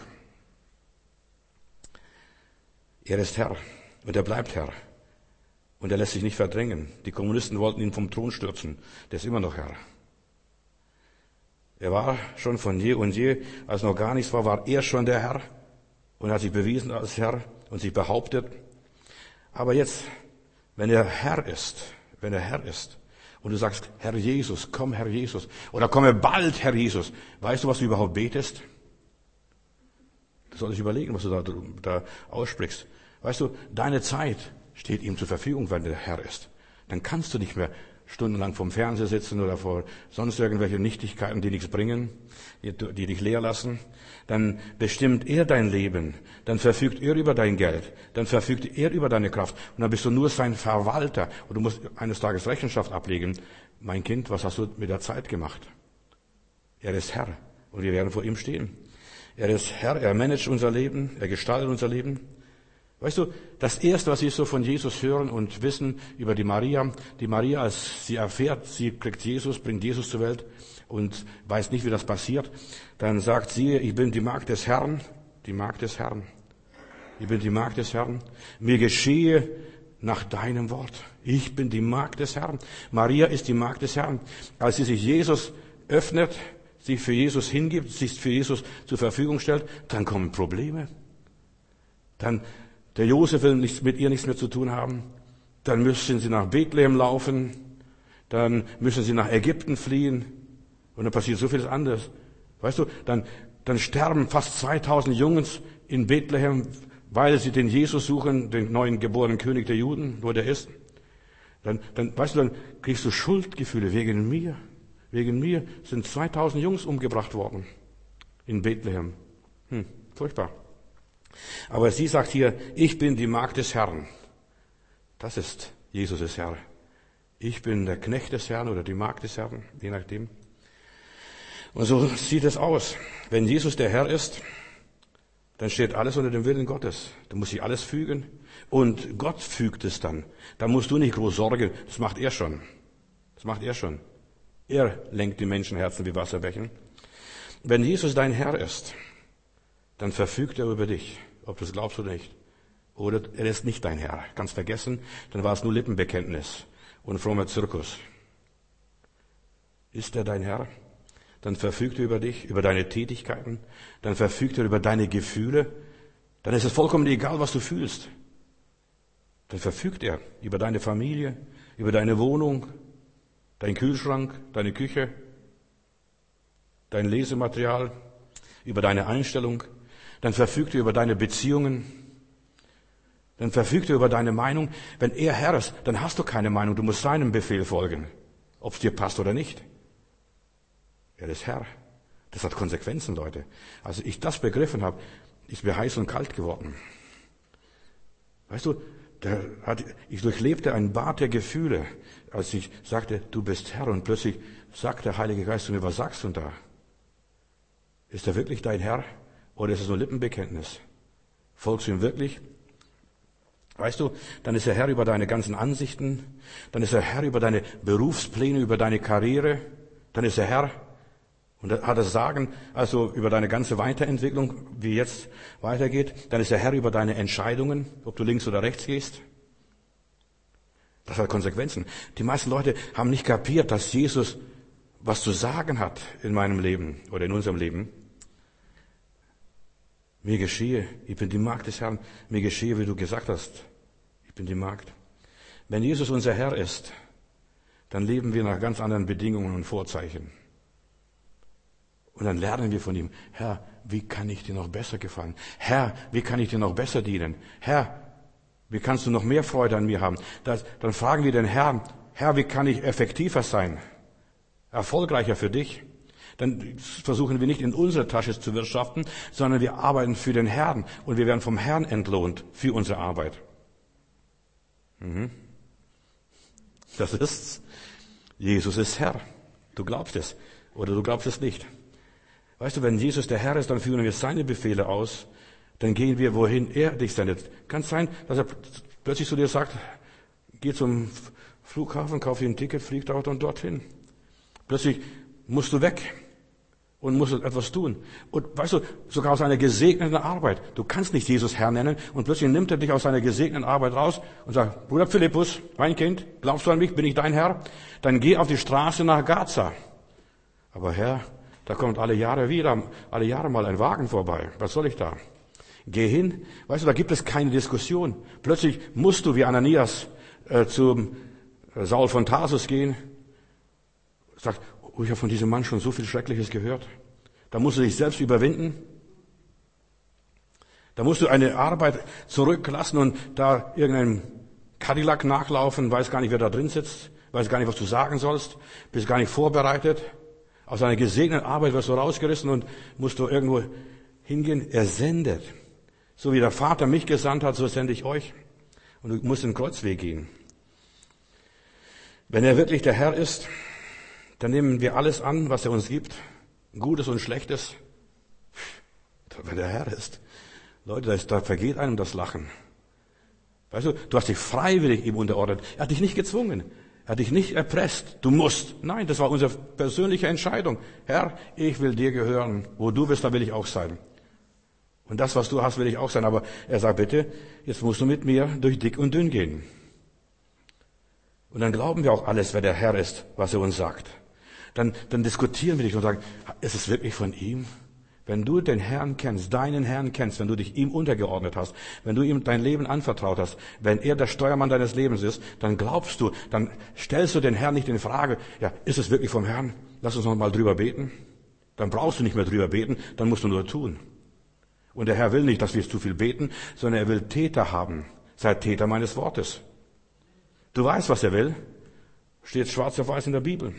Er ist Herr und er bleibt Herr. Und er lässt sich nicht verdrängen. Die Kommunisten wollten ihn vom Thron stürzen. Der ist immer noch Herr. Er war schon von je und je, als noch gar nichts war er schon der Herr und hat sich bewiesen als Herr und sich behauptet. Aber jetzt, wenn er Herr ist und du sagst, Herr Jesus, komm Herr Jesus oder komme bald Herr Jesus, weißt du, was du überhaupt betest? Du solltest überlegen, was du da aussprichst. Weißt du, deine Zeit steht ihm zur Verfügung, wenn der Herr ist. Dann kannst du nicht mehr stundenlang vorm Fernseher sitzen oder vor sonst irgendwelche Nichtigkeiten, die nichts bringen, die dich leer lassen. Dann bestimmt er dein Leben. Dann verfügt er über dein Geld. Dann verfügt er über deine Kraft. Und dann bist du nur sein Verwalter. Und du musst eines Tages Rechenschaft ablegen. Mein Kind, was hast du mit der Zeit gemacht? Er ist Herr. Und wir werden vor ihm stehen. Er ist Herr. Er managt unser Leben. Er gestaltet unser Leben. Weißt du, das Erste, was wir so von Jesus hören und wissen über die Maria, als sie erfährt, sie kriegt Jesus, bringt Jesus zur Welt und weiß nicht, wie das passiert, dann sagt sie, ich bin die Magd des Herrn, ich bin die Magd des Herrn, mir geschehe nach deinem Wort. Ich bin die Magd des Herrn. Maria ist die Magd des Herrn. Als sie sich Jesus öffnet, sich für Jesus hingibt, sich für Jesus zur Verfügung stellt, dann kommen Probleme. Der Josef will mit ihr nichts mehr zu tun haben. Dann müssen sie nach Bethlehem laufen. Dann müssen sie nach Ägypten fliehen. Und dann passiert so vieles anderes. Weißt du, dann sterben fast 2000 Jungs in Bethlehem, weil sie den Jesus suchen, den neuen geborenen König der Juden, wo der ist. Dann kriegst du Schuldgefühle wegen mir. Wegen mir sind 2000 Jungs umgebracht worden in Bethlehem. Furchtbar. Aber sie sagt hier, ich bin die Magd des Herrn. Das ist, Jesus ist Herr. Ich bin der Knecht des Herrn oder die Magd des Herrn, je nachdem. Und so sieht es aus. Wenn Jesus der Herr ist, dann steht alles unter dem Willen Gottes. Da muss sich alles fügen. Und Gott fügt es dann. Da musst du nicht groß sorgen. Das macht er schon. Er lenkt die Menschenherzen wie Wasserbächen. Wenn Jesus dein Herr ist, dann verfügt er über dich, ob du es glaubst oder nicht. Oder er ist nicht dein Herr. Ganz vergessen, dann war es nur Lippenbekenntnis und frommer Zirkus. Ist er dein Herr? Dann verfügt er über dich, über deine Tätigkeiten, dann verfügt er über deine Gefühle. Dann ist es vollkommen egal, was du fühlst. Dann verfügt er über deine Familie, über deine Wohnung, dein Kühlschrank, deine Küche, dein Lesematerial, über deine Einstellung. Dann verfügt er über deine Beziehungen. Dann verfügt er über deine Meinung. Wenn er Herr ist, dann hast du keine Meinung. Du musst seinem Befehl folgen, ob es dir passt oder nicht. Er ist Herr. Das hat Konsequenzen, Leute. Als ich das begriffen habe, ist mir heiß und kalt geworden. Weißt du, ich durchlebte ein Bad der Gefühle, als ich sagte, du bist Herr, und plötzlich sagt der Heilige Geist zu mir, was sagst du da? Ist er wirklich dein Herr oder ist es nur Lippenbekenntnis? Folgst du ihm wirklich? Weißt du, dann ist er Herr über deine ganzen Ansichten, dann ist er Herr über deine Berufspläne, über deine Karriere, dann ist er Herr und er hat das Sagen, also über deine ganze Weiterentwicklung, wie jetzt weitergeht, dann ist er Herr über deine Entscheidungen, ob du links oder rechts gehst. Das hat Konsequenzen. Die meisten Leute haben nicht kapiert, dass Jesus was zu sagen hat in meinem Leben oder in unserem Leben. Mir geschehe, ich bin die Magd des Herrn, mir geschehe, wie du gesagt hast. Ich bin die Magd. Wenn Jesus unser Herr ist, dann leben wir nach ganz anderen Bedingungen und Vorzeichen. Und dann lernen wir von ihm, Herr, wie kann ich dir noch besser gefallen? Herr, wie kann ich dir noch besser dienen? Herr, wie kannst du noch mehr Freude an mir haben? Dann fragen wir den Herrn, Herr, wie kann ich effektiver sein? Erfolgreicher für dich? Dann versuchen wir nicht in unsere Tasche zu wirtschaften, sondern wir arbeiten für den Herrn und wir werden vom Herrn entlohnt für unsere Arbeit. Das ist's. Jesus ist Herr. Du glaubst es oder du glaubst es nicht. Weißt du, wenn Jesus der Herr ist, dann führen wir seine Befehle aus, dann gehen wir, wohin er dich sendet. Kann es sein, dass er plötzlich zu dir sagt, geh zum Flughafen, kauf dir ein Ticket, flieg dort und dorthin. Plötzlich musst du weg und musst etwas tun. Und weißt du, sogar aus einer gesegneten Arbeit. Du kannst nicht Jesus Herr nennen und plötzlich nimmt er dich aus einer gesegneten Arbeit raus und sagt, Bruder Philippus, mein Kind, glaubst du an mich, bin ich dein Herr? Dann geh auf die Straße nach Gaza. Aber Herr, da kommt alle Jahre mal ein Wagen vorbei. Was soll ich da? Geh hin. Weißt du, da gibt es keine Diskussion. Plötzlich musst du wie Ananias zum Saul von Tarsus gehen. Sagt, ich habe von diesem Mann schon so viel Schreckliches gehört. Da musst du dich selbst überwinden. Da musst du eine Arbeit zurücklassen und da irgendeinem Cadillac nachlaufen, weiß gar nicht, wer da drin sitzt, weiß gar nicht, was du sagen sollst, bist gar nicht vorbereitet. Aus einer gesegneten Arbeit wirst du rausgerissen und musst du irgendwo hingehen. Er sendet. So wie der Vater mich gesandt hat, so sende ich euch. Und du musst den Kreuzweg gehen. Wenn er wirklich der Herr ist, dann nehmen wir alles an, was er uns gibt. Gutes und Schlechtes. Wenn der Herr ist. Leute, da vergeht einem das Lachen. Weißt du hast dich freiwillig ihm unterordnet. Er hat dich nicht gezwungen. Er hat dich nicht erpresst. Du musst. Nein, das war unsere persönliche Entscheidung. Herr, ich will dir gehören. Wo du bist, da will ich auch sein. Und das, was du hast, will ich auch sein. Aber er sagt, bitte, jetzt musst du mit mir durch dick und dünn gehen. Und dann glauben wir auch alles, wer der Herr ist, was er uns sagt. Dann diskutieren wir nicht und sagen, ist es wirklich von ihm? Wenn du den Herrn kennst, deinen Herrn kennst, wenn du dich ihm untergeordnet hast, wenn du ihm dein Leben anvertraut hast, wenn er der Steuermann deines Lebens ist, dann glaubst du, dann stellst du den Herrn nicht in Frage, ja, ist es wirklich vom Herrn? Lass uns noch mal drüber beten. Dann brauchst du nicht mehr drüber beten, dann musst du nur tun. Und der Herr will nicht, dass wir zu viel beten, sondern er will Täter haben. Seid Täter meines Wortes. Du weißt, was er will. Steht schwarz auf weiß in der Bibel.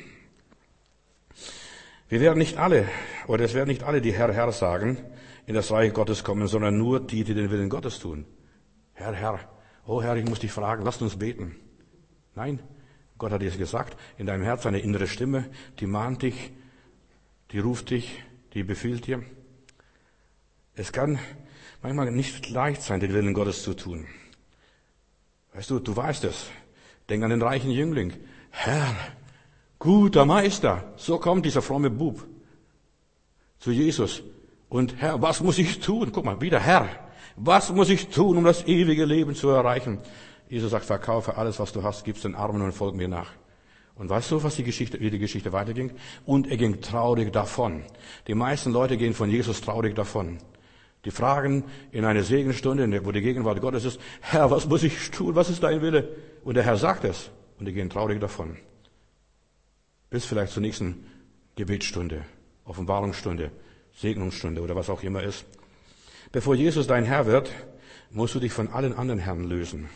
Es werden nicht alle, die Herr, Herr sagen, in das Reich Gottes kommen, sondern nur die, die den Willen Gottes tun. Herr, Herr, oh Herr, ich muss dich fragen, lasst uns beten. Nein, Gott hat dir gesagt, in deinem Herz eine innere Stimme, die mahnt dich, die ruft dich, die befiehlt dir. Es kann manchmal nicht leicht sein, den Willen Gottes zu tun. Weißt du, du weißt es. Denk an den reichen Jüngling. Herr, guter Meister, so kommt dieser fromme Bub zu Jesus. Und Herr, was muss ich tun? Guck mal, wieder Herr, was muss ich tun, um das ewige Leben zu erreichen? Jesus sagt, verkaufe alles, was du hast, gib's den Armen und folg mir nach. Und weißt du, wie die Geschichte weiterging? Und er ging traurig davon. Die meisten Leute gehen von Jesus traurig davon. Die fragen in einer Segenstunde, wo die Gegenwart Gottes ist, Herr, was muss ich tun? Was ist dein Wille? Und der Herr sagt es. Und die gehen traurig davon. Bis vielleicht zur nächsten Gebetsstunde, Offenbarungsstunde, Segnungsstunde oder was auch immer ist. Bevor Jesus dein Herr wird, musst du dich von allen anderen Herren lösen.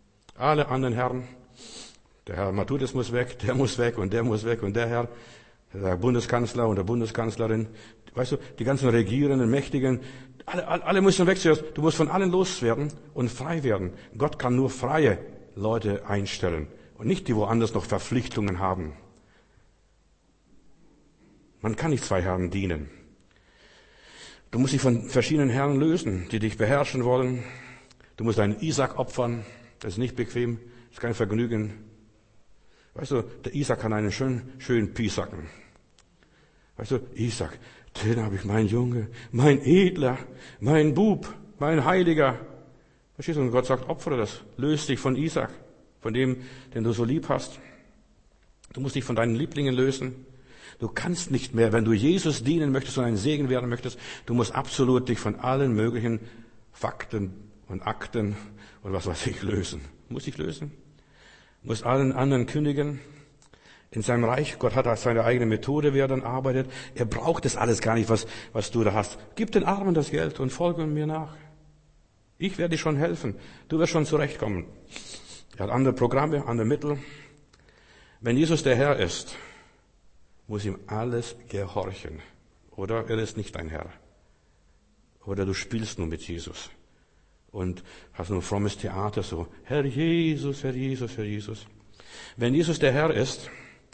Alle anderen Herren, der Herr Matthäus muss weg, der muss weg und der muss weg und der Herr der Bundeskanzler und der Bundeskanzlerin, weißt du, die ganzen Regierenden, Mächtigen, alle müssen weg. Du musst von allen loswerden und frei werden. Gott kann nur freie Leute einstellen und nicht die woanders noch Verpflichtungen haben. Man kann nicht zwei Herren dienen. Du musst dich von verschiedenen Herren lösen, die dich beherrschen wollen. Du musst deinen Isaac opfern. Das ist nicht bequem, das ist kein Vergnügen. Weißt du, der Isaac kann einen schön piesacken. Weißt du, Isaac, den habe ich, mein Junge, mein Edler, mein Bub, mein Heiliger. Verstehst du? Und Gott sagt, opfere das. Löse dich von Isaac, von dem, den du so lieb hast. Du musst dich von deinen Lieblingen lösen. Du kannst nicht mehr, wenn du Jesus dienen möchtest und ein Segen werden möchtest, du musst absolut dich von allen möglichen Fakten und Akten und was weiß ich lösen. Du musst dich lösen. Du musst allen anderen kündigen. In seinem Reich, Gott hat seine eigene Methode, wie er dann arbeitet. Er braucht das alles gar nicht, was du da hast. Gib den Armen das Geld und folge mir nach. Ich werde dir schon helfen. Du wirst schon zurechtkommen. Er hat andere Programme, andere Mittel. Wenn Jesus der Herr ist, muss ihm alles gehorchen. Oder er ist nicht dein Herr. Oder du spielst nur mit Jesus. Und hast nur ein frommes Theater so. Herr Jesus, Herr Jesus, Herr Jesus. Wenn Jesus der Herr ist,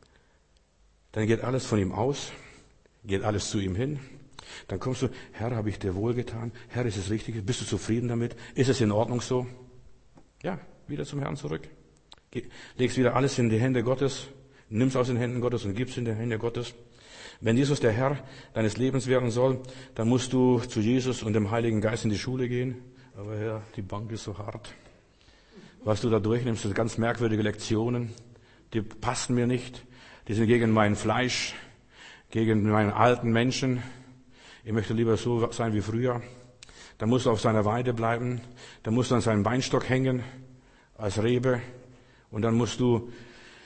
dann geht alles von ihm aus. Geht alles zu ihm hin. Dann kommst du, Herr, habe ich dir wohlgetan? Herr, ist es richtig? Bist du zufrieden damit? Ist es in Ordnung so? Ja, wieder zum Herrn zurück. Legst wieder alles in die Hände Gottes. Nimm's aus den Händen Gottes und gib's in die Hände Gottes. Wenn Jesus der Herr deines Lebens werden soll, dann musst du zu Jesus und dem Heiligen Geist in die Schule gehen. Aber Herr, die Bank ist so hart. Was du da durchnimmst, sind ganz merkwürdige Lektionen. Die passen mir nicht. Die sind gegen mein Fleisch, gegen meinen alten Menschen. Ich möchte lieber so sein wie früher. Dann musst du auf seiner Weide bleiben. Dann musst du an seinem Weinstock hängen, als Rebe. Und dann musst du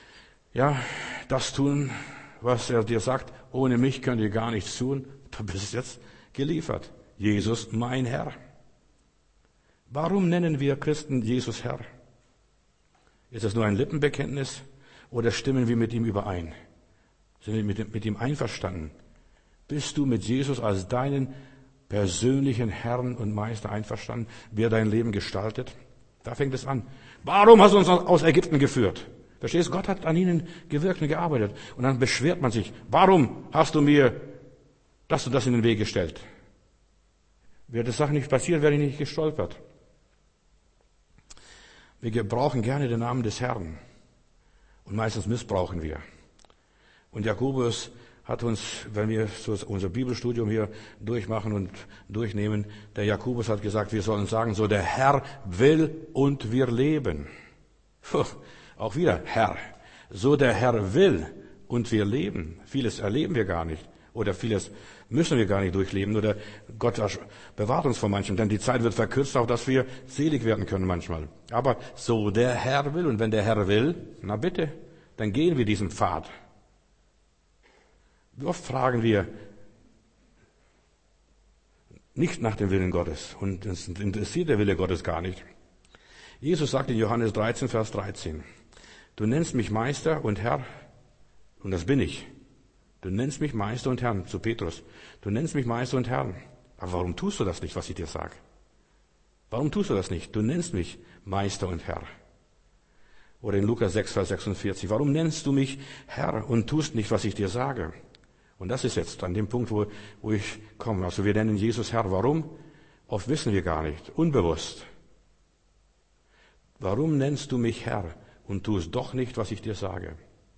das tun, was er dir sagt. Ohne mich könnt ihr gar nichts tun. Du bist jetzt geliefert. Jesus, mein Herr. Warum nennen wir Christen Jesus Herr? Ist das nur ein Lippenbekenntnis oder stimmen wir mit ihm überein? Sind wir mit ihm einverstanden? Bist du mit Jesus als deinen persönlichen Herrn und Meister einverstanden, wie er dein Leben gestaltet? Da fängt es an. Warum hast du uns aus Ägypten geführt? Verstehst du? Gott hat an ihnen gewirkt und gearbeitet. Und dann beschwert man sich. Warum hast du mir das und das in den Weg gestellt? Wäre das Sache nicht passiert, wäre ich nicht gestolpert. Wir gebrauchen gerne den Namen des Herrn. Und meistens missbrauchen wir. Und Jakobus hat uns, wenn wir so unser Bibelstudium hier durchmachen und durchnehmen, der Jakobus hat gesagt, wir sollen sagen, so der Herr will und wir leben. Auch wieder Herr. So der Herr will und wir leben. Vieles erleben wir gar nicht. Oder vieles müssen wir gar nicht durchleben. Oder Gott bewahrt uns vor manchem. Denn die Zeit wird verkürzt, auch dass wir selig werden können manchmal. Aber so der Herr will. Und wenn der Herr will, na bitte, dann gehen wir diesen Pfad. Wie oft fragen wir nicht nach dem Willen Gottes. Und es interessiert der Wille Gottes gar nicht. Jesus sagt in Johannes 13, Vers 13, du nennst mich Meister und Herr, und das bin ich. Du nennst mich Meister und Herrn, zu Petrus. Du nennst mich Meister und Herrn. Aber warum tust du das nicht, was ich dir sage? Warum tust du das nicht? Du nennst mich Meister und Herr. Oder in Lukas 6, Vers 46, warum nennst du mich Herr und tust nicht, was ich dir sage? Und das ist jetzt an dem Punkt, wo ich komme. Also wir nennen Jesus Herr. Warum? Oft wissen wir gar nicht. Unbewusst. Warum nennst du mich Herr und tust doch nicht, was ich dir sage?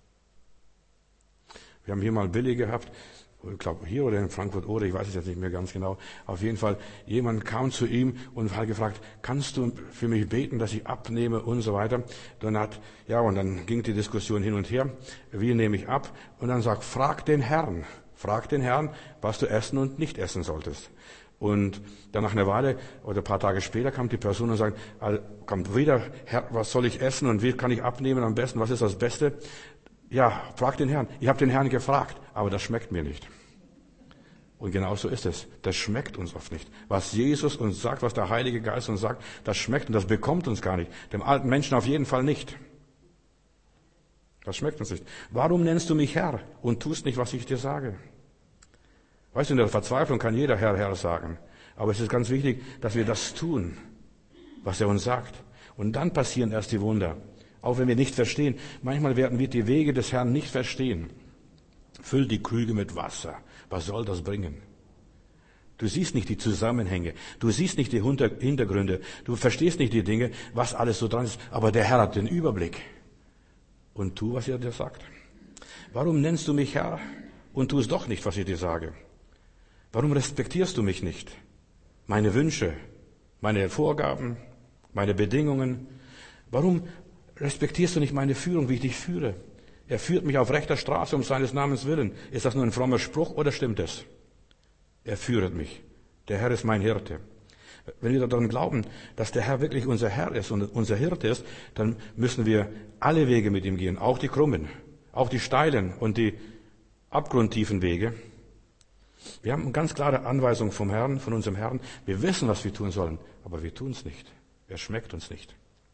Wir haben hier mal Billy gehabt, ich glaube hier oder in Frankfurt oder ich weiß es jetzt nicht mehr ganz genau. Auf jeden Fall, jemand kam zu ihm und hat gefragt, kannst du für mich beten, dass ich abnehme und so weiter. Und dann ging die Diskussion hin und her, wie nehme ich ab? Und dann sagt, frag den Herrn, was du essen und nicht essen solltest. Und dann nach einer Weile oder ein paar Tage später kam die Person und sagt, kommt wieder, Herr, was soll ich essen und wie kann ich abnehmen am besten, was ist das Beste? Ja, frag den Herrn. Ich habe den Herrn gefragt, aber das schmeckt mir nicht. Und genau so ist es. Das schmeckt uns oft nicht. Was Jesus uns sagt, was der Heilige Geist uns sagt, das schmeckt und das bekommt uns gar nicht. Dem alten Menschen auf jeden Fall nicht. Das schmeckt uns nicht. Warum nennst du mich Herr und tust nicht, was ich dir sage? Weißt du, in der Verzweiflung kann jeder Herr, Herr sagen. Aber es ist ganz wichtig, dass wir das tun, was er uns sagt. Und dann passieren erst die Wunder. Auch wenn wir nicht verstehen. Manchmal werden wir die Wege des Herrn nicht verstehen. Füll die Krüge mit Wasser. Was soll das bringen? Du siehst nicht die Zusammenhänge. Du siehst nicht die Hintergründe. Du verstehst nicht die Dinge, was alles so dran ist. Aber der Herr hat den Überblick. Und tu, was er dir sagt. Warum nennst du mich Herr und tust doch nicht, was ich dir sage? Warum respektierst du mich nicht? Meine Wünsche, meine Vorgaben, meine Bedingungen. Warum respektierst du nicht meine Führung, wie ich dich führe? Er führt mich auf rechter Straße um seines Namens willen. Ist das nur ein frommer Spruch oder stimmt es? Er führt mich. Der Herr ist mein Hirte. Wenn wir daran glauben, dass der Herr wirklich unser Herr ist und unser Hirte ist, dann müssen wir alle Wege mit ihm gehen, auch die krummen, auch die steilen und die abgrundtiefen Wege. Wir haben eine ganz klare Anweisung vom Herrn, von unserem Herrn. Wir wissen, was wir tun sollen, aber wir tun es nicht. Er schmeckt uns nicht.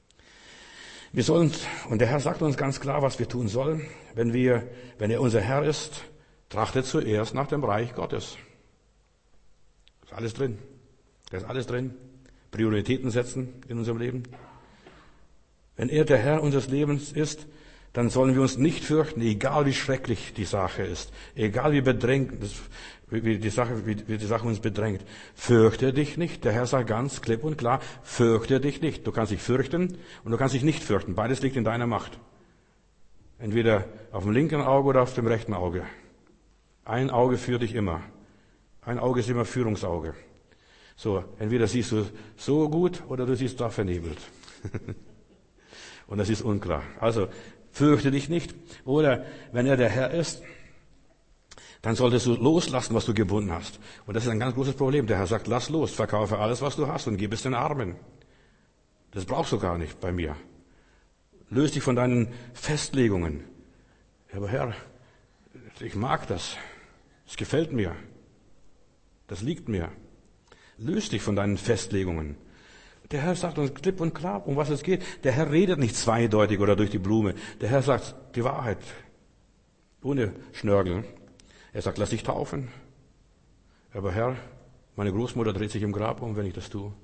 Wir sollen, und der Herr sagt uns ganz klar, was wir tun sollen. Wenn er unser Herr ist, trachtet zuerst nach dem Reich Gottes. Ist alles drin. Da ist alles drin. Prioritäten setzen in unserem Leben. Wenn er der Herr unseres Lebens ist, dann sollen wir uns nicht fürchten, egal wie schrecklich die Sache ist, egal wie bedrängt, wie die Sache uns bedrängt. Fürchte dich nicht. Der Herr sagt ganz klipp und klar, fürchte dich nicht. Du kannst dich fürchten und du kannst dich nicht fürchten. Beides liegt in deiner Macht. Entweder auf dem linken Auge oder auf dem rechten Auge. Ein Auge führt dich immer. Ein Auge ist immer Führungsauge. So, entweder siehst du so gut oder du siehst da vernebelt. Und das ist unklar. Also, fürchte dich nicht. Oder, wenn er der Herr ist, dann solltest du loslassen, was du gebunden hast. Und das ist ein ganz großes Problem. Der Herr sagt, lass los, verkaufe alles, was du hast und gib es den Armen. Das brauchst du gar nicht bei mir. Löse dich von deinen Festlegungen. Aber Herr, ich mag das. Es gefällt mir. Das liegt mir. Löse dich von deinen Festlegungen. Der Herr sagt uns klipp und klar, um was es geht. Der Herr redet nicht zweideutig oder durch die Blume. Der Herr sagt die Wahrheit. Ohne Schnörgeln. Er sagt, lass dich taufen. Aber Herr, meine Großmutter dreht sich im Grab um, wenn ich das tue.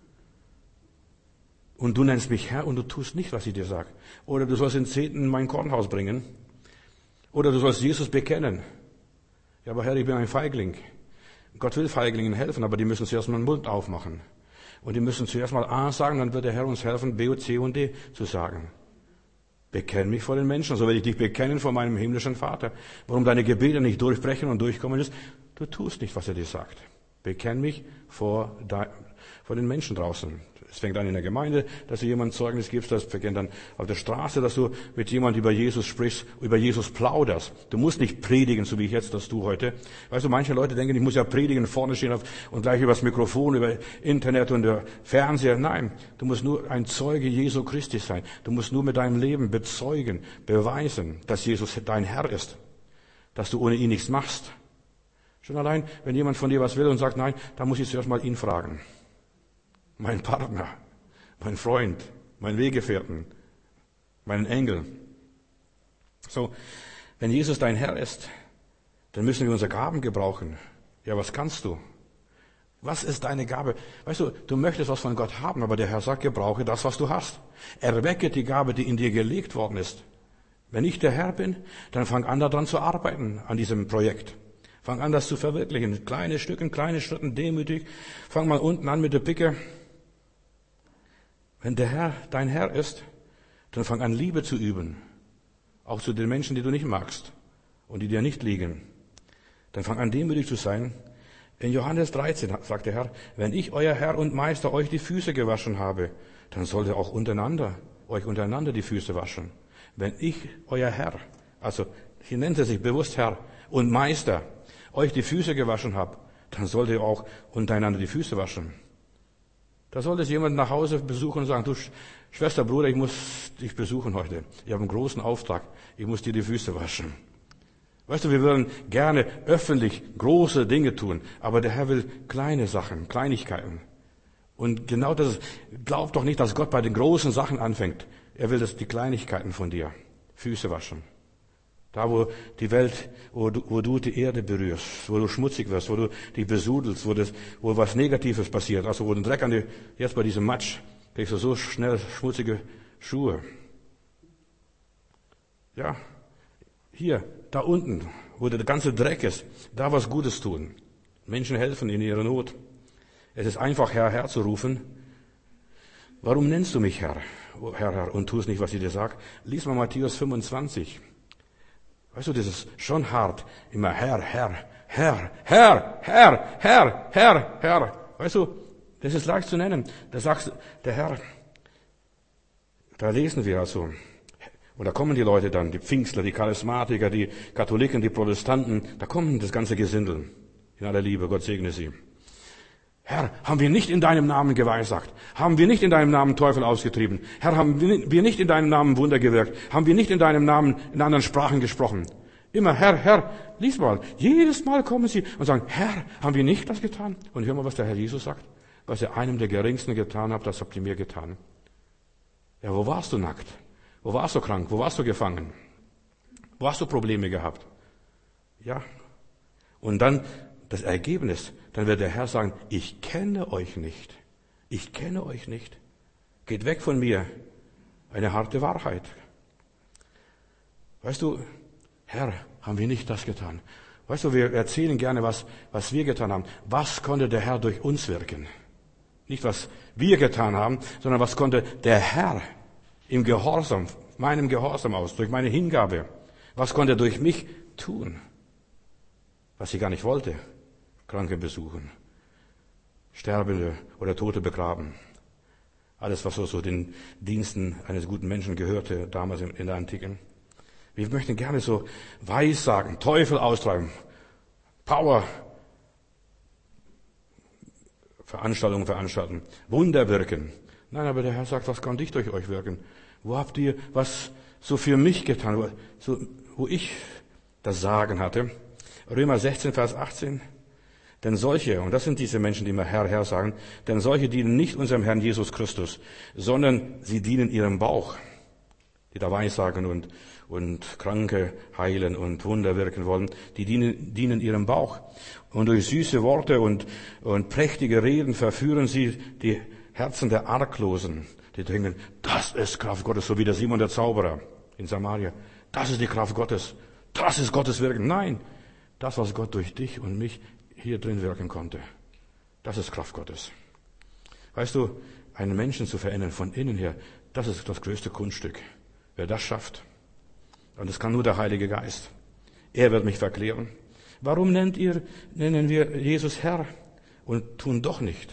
Und du nennst mich Herr und du tust nicht, was ich dir sage. Oder du sollst den Zehnten in mein Kornhaus bringen. Oder du sollst Jesus bekennen. Ja, aber Herr, ich bin ein Feigling. Gott will Feiglingen helfen, aber die müssen zuerst mal den Mund aufmachen. Und die müssen zuerst mal A sagen, dann wird der Herr uns helfen, B, C und D zu sagen. Bekenn mich vor den Menschen, so werde ich dich bekennen vor meinem himmlischen Vater. Warum deine Gebete nicht durchbrechen und durchkommen ist, du tust nicht, was er dir sagt. Bekenn mich vor den Menschen draußen. Es fängt an in der Gemeinde, dass du jemandem Zeugnis gibst, das beginnt dann auf der Straße, dass du mit jemandem über Jesus sprichst, über Jesus plauderst. Du musst nicht predigen, so wie ich jetzt das tue heute. Weißt du, manche Leute denken, ich muss ja predigen, vorne stehen und gleich übers Mikrofon, über Internet und der Fernseher. Nein, du musst nur ein Zeuge Jesu Christi sein. Du musst nur mit deinem Leben bezeugen, beweisen, dass Jesus dein Herr ist, dass du ohne ihn nichts machst. Schon allein, wenn jemand von dir was will und sagt, nein, dann muss ich zuerst mal ihn fragen. Mein Partner, mein Freund, mein Weggefährten, meinen Engel. So, wenn Jesus dein Herr ist, dann müssen wir unsere Gaben gebrauchen. Ja, was kannst du? Was ist deine Gabe? Weißt du, du möchtest was von Gott haben, aber der Herr sagt, gebrauche das, was du hast. Erwecke die Gabe, die in dir gelegt worden ist. Wenn ich der Herr bin, dann fang an, daran zu arbeiten, an diesem Projekt. Fang an, das zu verwirklichen. Kleine Stücken, kleine Schritten, demütig. Fang mal unten an mit der Picke. Wenn der Herr dein Herr ist, dann fang an, Liebe zu üben. Auch zu den Menschen, die du nicht magst und die dir nicht liegen. Dann fang an, demütig zu sein. In Johannes 13 sagt der Herr, wenn ich, euer Herr und Meister, euch die Füße gewaschen habe, dann sollt ihr auch euch untereinander die Füße waschen. Wenn ich, euer Herr, also hier nennt er sich bewusst Herr und Meister, euch die Füße gewaschen habe, dann sollt ihr auch untereinander die Füße waschen. Da sollte es jemand nach Hause besuchen und sagen, du Schwester, Bruder, ich muss dich besuchen heute. Ich habe einen großen Auftrag. Ich muss dir die Füße waschen. Weißt du, wir würden gerne öffentlich große Dinge tun, aber der Herr will kleine Sachen, Kleinigkeiten. Und genau das ist, glaub doch nicht, dass Gott bei den großen Sachen anfängt. Er will die Kleinigkeiten von dir. Füße waschen. Da, wo die Welt, wo du die Erde berührst, wo du schmutzig wirst, wo du dich besudelst, wo was Negatives passiert, also wo du Dreck jetzt bei diesem Matsch, kriegst du so schnell schmutzige Schuhe. Ja, hier, da unten, wo der ganze Dreck ist, da was Gutes tun. Menschen helfen in ihrer Not. Es ist einfach, Herr, Herr zu rufen. Warum nennst du mich Herr, Herr, Herr, und tust nicht, was ich dir sage? Lies mal Matthäus 25. Weißt du, das ist schon hart. Immer Herr, Herr, Herr, Herr, Herr, Herr, Herr, Herr. Weißt du, das ist leicht zu nennen. Da sagst du, der Herr. Da lesen wir also. Und da kommen die Leute dann, die Pfingstler, die Charismatiker, die Katholiken, die Protestanten. Da kommen das ganze Gesindel. In aller Liebe, Gott segne sie. Herr, haben wir nicht in deinem Namen geweissagt? Haben wir nicht in deinem Namen Teufel ausgetrieben? Herr, haben wir nicht in deinem Namen Wunder gewirkt? Haben wir nicht in deinem Namen in anderen Sprachen gesprochen? Immer Herr, Herr, lies mal. Jedes Mal kommen sie und sagen, Herr, haben wir nicht das getan? Und hör mal, was der Herr Jesus sagt. Was ihr einem der Geringsten getan habt, das habt ihr mir getan. Ja, wo warst du nackt? Wo warst du krank? Wo warst du gefangen? Wo hast du Probleme gehabt? Ja. Und dann das Ergebnis, dann wird der Herr sagen, ich kenne euch nicht. Ich kenne euch nicht. Geht weg von mir. Eine harte Wahrheit. Weißt du, Herr, haben wir nicht das getan? Weißt du, wir erzählen gerne, was wir getan haben. Was konnte der Herr durch uns wirken? Nicht, was wir getan haben, sondern was konnte der Herr im Gehorsam, meinem Gehorsam aus, durch meine Hingabe, was konnte er durch mich tun? Was ich gar nicht wollte. Kranke besuchen, Sterbende oder Tote begraben. Alles, was so den Diensten eines guten Menschen gehörte, damals in der Antike. Wir möchten gerne so Weissagen, Teufel austreiben, Power, veranstalten, Wunder wirken. Nein, aber der Herr sagt, was kann ich durch euch wirken? Wo habt ihr was so für mich getan, wo ich das Sagen hatte? Römer 16, Vers 18. Denn solche, und das sind diese Menschen, die immer Herr, Herr sagen, denn solche dienen nicht unserem Herrn Jesus Christus, sondern sie dienen ihrem Bauch, die da Weissagen und Kranke heilen und Wunder wirken wollen, die dienen ihrem Bauch. Und durch süße Worte und prächtige Reden verführen sie die Herzen der Arglosen. Die denken, das ist Kraft Gottes, so wie der Simon der Zauberer in Samaria. Das ist die Kraft Gottes. Das ist Gottes Wirken. Nein, das, was Gott durch dich und mich hier drin wirken konnte. Das ist Kraft Gottes. Weißt du, einen Menschen zu verändern von innen her, das ist das größte Kunststück. Wer das schafft, und das kann nur der Heilige Geist. Er wird mich verklären. Warum nennen wir Jesus Herr und tun doch nicht,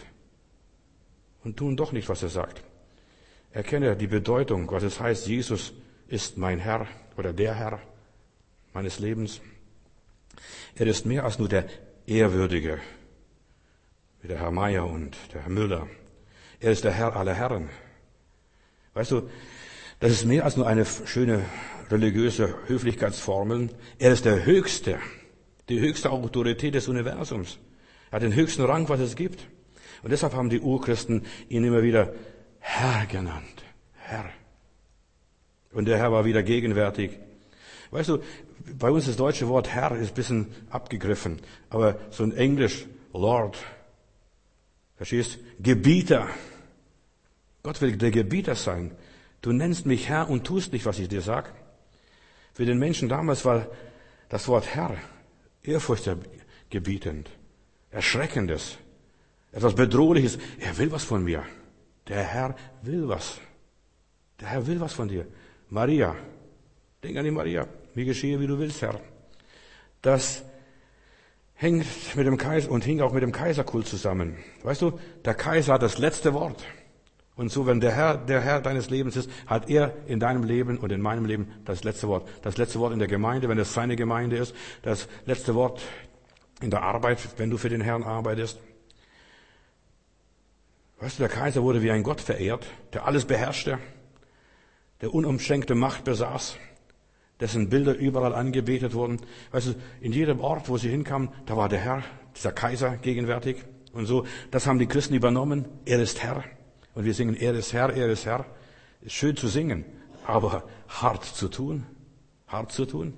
was er sagt? Erkenne die Bedeutung, was es heißt, Jesus ist mein Herr oder der Herr meines Lebens. Er ist mehr als nur der Ehrwürdige, wie der Herr Meier und der Herr Müller. Er ist der Herr aller Herren. Weißt du, das ist mehr als nur eine schöne religiöse Höflichkeitsformel. Er ist der Höchste, die höchste Autorität des Universums. Er hat den höchsten Rang, was es gibt. Und deshalb haben die Urchristen ihn immer wieder Herr genannt. Herr. Und der Herr war wieder gegenwärtig. Weißt du, bei uns das deutsche Wort Herr ist ein bisschen abgegriffen. Aber so in Englisch, Lord. Verstehst? Gebieter. Gott will der Gebieter sein. Du nennst mich Herr und tust nicht, was ich dir sag. Für den Menschen damals war das Wort Herr ehrfurchtgebietend, erschreckendes, etwas Bedrohliches. Er will was von mir. Der Herr will was. Der Herr will was von dir. Maria, denk an die Maria. Mir geschehe, wie du willst, Herr. Das hängt mit dem Kaiser und hing auch mit dem Kaiserkult zusammen. Weißt du, der Kaiser hat das letzte Wort. Und so, wenn der Herr deines Lebens ist, hat er in deinem Leben und in meinem Leben das letzte Wort. Das letzte Wort in der Gemeinde, wenn es seine Gemeinde ist. Das letzte Wort in der Arbeit, wenn du für den Herrn arbeitest. Weißt du, der Kaiser wurde wie ein Gott verehrt, der alles beherrschte, der unumschränkte Macht besaß, dessen Bilder überall angebetet wurden. Weißt du, in jedem Ort, wo sie hinkamen, da war der Herr, dieser Kaiser gegenwärtig. Und so, das haben die Christen übernommen. Er ist Herr. Und wir singen, er ist Herr, er ist Herr. Ist schön zu singen. aber hart zu tun. Hart zu tun.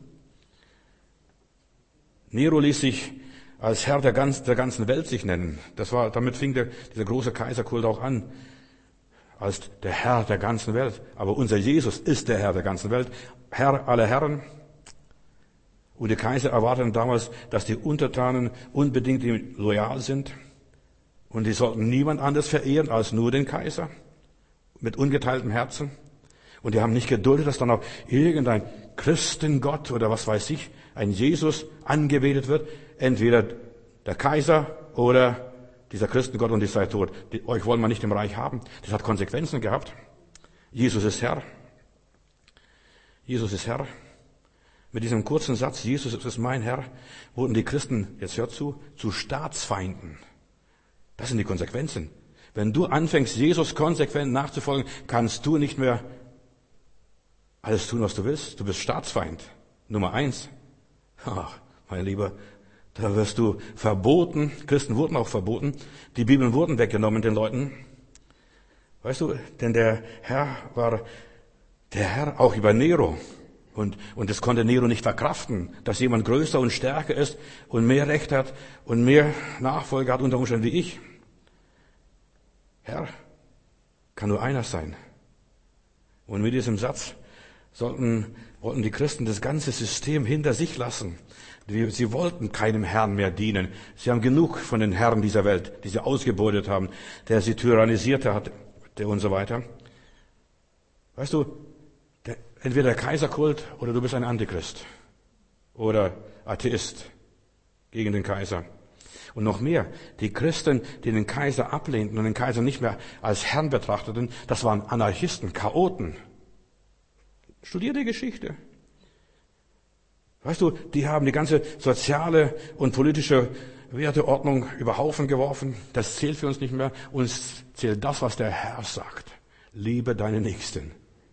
Nero ließ sich als Herr der ganzen Welt sich nennen. Damit fing dieser große Kaiserkult auch an. Als der Herr der ganzen Welt. Aber unser Jesus ist der Herr der ganzen Welt. Herr aller Herren. Und die Kaiser erwarteten damals, dass die Untertanen unbedingt ihm loyal sind. Und die sollten niemand anders verehren als nur den Kaiser. Mit ungeteiltem Herzen. Und die haben nicht geduldet, dass dann auch irgendein Christengott oder was weiß ich, ein Jesus angebetet wird. Entweder der Kaiser oder dieser Christengott und ihr seid tot. Euch wollen wir nicht im Reich haben. Das hat Konsequenzen gehabt. Jesus ist Herr. Jesus ist Herr. Mit diesem kurzen Satz, Jesus ist mein Herr, wurden die Christen, jetzt hört zu Staatsfeinden. Das sind die Konsequenzen. Wenn du anfängst, Jesus konsequent nachzufolgen, kannst du nicht mehr alles tun, was du willst. Du bist Staatsfeind. Nummer 1. Ach, mein Lieber, da wirst du verboten. Christen wurden auch verboten. Die Bibeln wurden weggenommen den Leuten. Weißt du, denn der Herr war der Herr auch über Nero. Und das konnte Nero nicht verkraften, dass jemand größer und stärker ist und mehr Recht hat und mehr Nachfolger hat unter Umständen wie ich. Herr kann nur einer sein. Und mit diesem Satz wollten die Christen das ganze System hinter sich lassen. Sie wollten keinem Herrn mehr dienen. Sie haben genug von den Herren dieser Welt, die sie ausgebeutet haben, der sie tyrannisiert hat und so weiter. Weißt du, entweder der Kaiserkult oder du bist ein Antichrist oder Atheist gegen den Kaiser. Und noch mehr, die Christen, die den Kaiser ablehnten und den Kaiser nicht mehr als Herrn betrachteten, das waren Anarchisten, Chaoten. Studier die Geschichte. Weißt du, die haben die ganze soziale und politische Werteordnung über Haufen geworfen. Das zählt für uns nicht mehr. Uns zählt das, was der Herr sagt. Liebe deine Nächsten.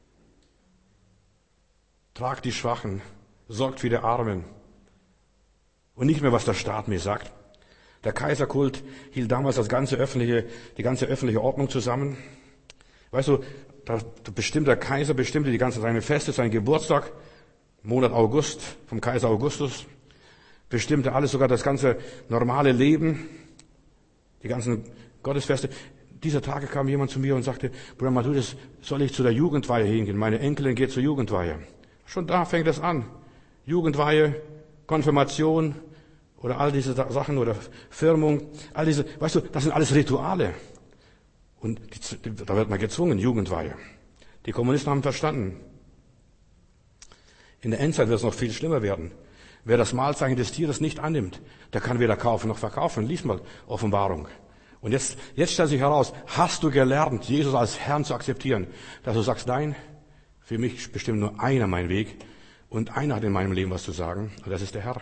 Trag die Schwachen. Sorgt für die Armen. Und nicht mehr, was der Staat mir sagt. Der Kaiserkult hielt damals die ganze öffentliche Ordnung zusammen. Weißt du, der Kaiser bestimmte seine Feste, seinen Geburtstag, Monat August, vom Kaiser Augustus, bestimmte alles, sogar das ganze normale Leben, die ganzen Gottesfeste. Dieser Tage kam jemand zu mir und sagte, Bruder Matthäus, soll ich zu der Jugendweihe hingehen? Meine Enkelin geht zur Jugendweihe. Schon da fängt es an. Jugendweihe, Konfirmation oder all diese Sachen oder Firmung, all diese, weißt du, das sind alles Rituale. Und da wird man gezwungen, Jugendweihe. Die Kommunisten haben verstanden. In der Endzeit wird es noch viel schlimmer werden. Wer das Mahlzeichen des Tieres nicht annimmt, der kann weder kaufen noch verkaufen. Lies mal Offenbarung. Und jetzt stellt sich heraus, hast du gelernt, Jesus als Herrn zu akzeptieren, dass du sagst, nein, für mich bestimmt nur einer mein Weg und einer hat in meinem Leben was zu sagen und das ist der Herr.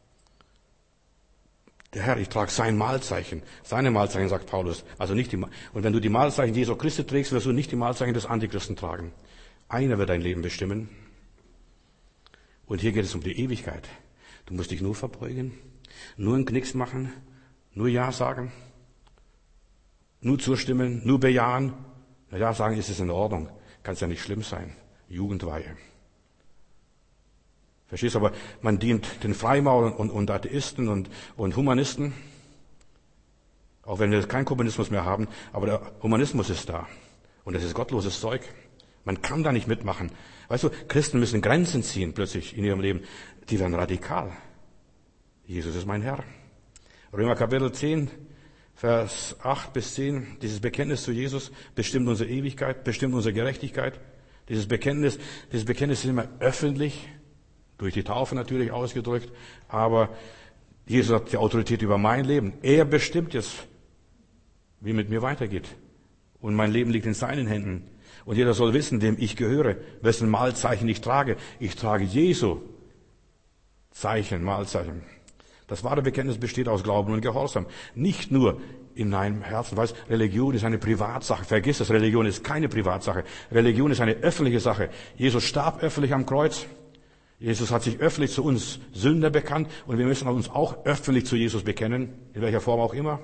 Der Herr, ich trage sein Mahlzeichen. Seine Mahlzeichen, sagt Paulus. Also nicht und wenn du die Mahlzeichen Jesu Christi trägst, wirst du nicht die Mahlzeichen des Antichristen tragen. Einer wird dein Leben bestimmen. Und hier geht es um die Ewigkeit. Du musst dich nur verbeugen, nur einen Knicks machen, nur Ja sagen, nur zustimmen, nur bejahen. Na ja, sagen, ist es in Ordnung. Kann es ja nicht schlimm sein. Jugendweihe. Verstehst du, aber man dient den Freimaurern und Atheisten und Humanisten. Auch wenn wir keinen Kommunismus mehr haben, aber der Humanismus ist da. Und das ist gottloses Zeug. Man kann da nicht mitmachen. Weißt du, Christen müssen Grenzen ziehen plötzlich in ihrem Leben. Die werden radikal. Jesus ist mein Herr. Römer Kapitel 10, Vers 8 bis 10. Dieses Bekenntnis zu Jesus bestimmt unsere Ewigkeit, bestimmt unsere Gerechtigkeit. Dieses Bekenntnis ist immer öffentlich. Durch die Taufe natürlich ausgedrückt, aber Jesus hat die Autorität über mein Leben. Er bestimmt jetzt, wie mit mir weitergeht. Und mein Leben liegt in seinen Händen. Und jeder soll wissen, dem ich gehöre, wessen Mahlzeichen ich trage. Ich trage Jesu Zeichen, Mahlzeichen. Das wahre Bekenntnis besteht aus Glauben und Gehorsam. Nicht nur in deinem Herzen. Weißt, Religion ist eine Privatsache. Vergiss es, Religion ist keine Privatsache. Religion ist eine öffentliche Sache. Jesus starb öffentlich am Kreuz. Jesus hat sich öffentlich zu uns Sünder bekannt und wir müssen uns auch öffentlich zu Jesus bekennen, in welcher Form auch immer.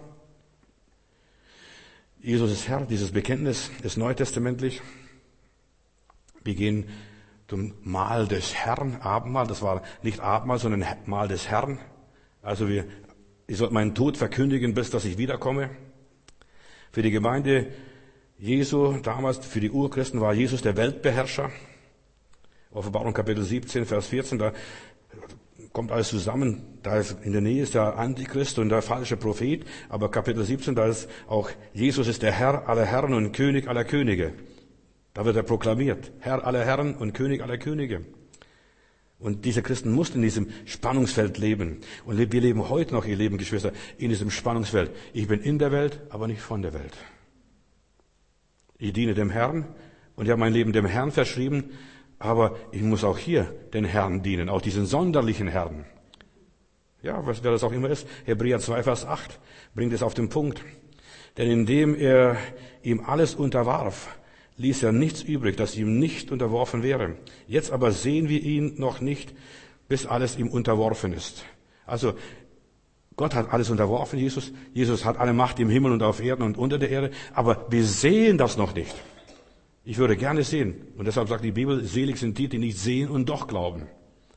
Jesus ist Herr, dieses Bekenntnis ist neutestamentlich. Wir gehen zum Mahl des Herrn, Abendmahl. Das war nicht Abendmahl, sondern Mahl des Herrn. Also ich soll meinen Tod verkündigen, bis dass ich wiederkomme. Für die Gemeinde Jesu, damals für die Urchristen, war Jesus der Weltbeherrscher. Offenbarung Kapitel 17, Vers 14, da kommt alles zusammen. Da ist in der Nähe ist der Antichrist und der falsche Prophet. Aber Kapitel 17, da ist auch Jesus ist der Herr aller Herren und König aller Könige. Da wird er proklamiert. Herr aller Herren und König aller Könige. Und diese Christen mussten in diesem Spannungsfeld leben. Und wir leben heute noch, ihr lieben Geschwister, in diesem Spannungsfeld. Ich bin in der Welt, aber nicht von der Welt. Ich diene dem Herrn und ich habe mein Leben dem Herrn verschrieben, aber ich muss auch hier den Herrn dienen, auch diesen sonderlichen Herrn. Ja, wer das auch immer ist. Hebräer 2, Vers 8 bringt es auf den Punkt. Denn indem er ihm alles unterwarf, ließ er nichts übrig, das ihm nicht unterworfen wäre. Jetzt aber sehen wir ihn noch nicht, bis alles ihm unterworfen ist. Also, Gott hat alles unterworfen, Jesus. Jesus hat alle Macht im Himmel und auf Erden und unter der Erde. Aber wir sehen das noch nicht. Ich würde gerne sehen. Und deshalb sagt die Bibel, selig sind die, die nicht sehen und doch glauben.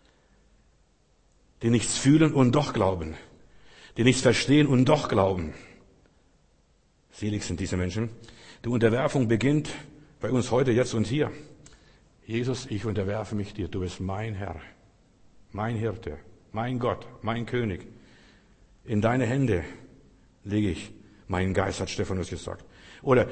Die nichts fühlen und doch glauben. Die nichts verstehen und doch glauben. Selig sind diese Menschen. Die Unterwerfung beginnt bei uns heute, jetzt und hier. Jesus, ich unterwerfe mich dir. Du bist mein Herr, mein Hirte, mein Gott, mein König. In deine Hände lege ich meinen Geist, hat Stephanus gesagt. Oder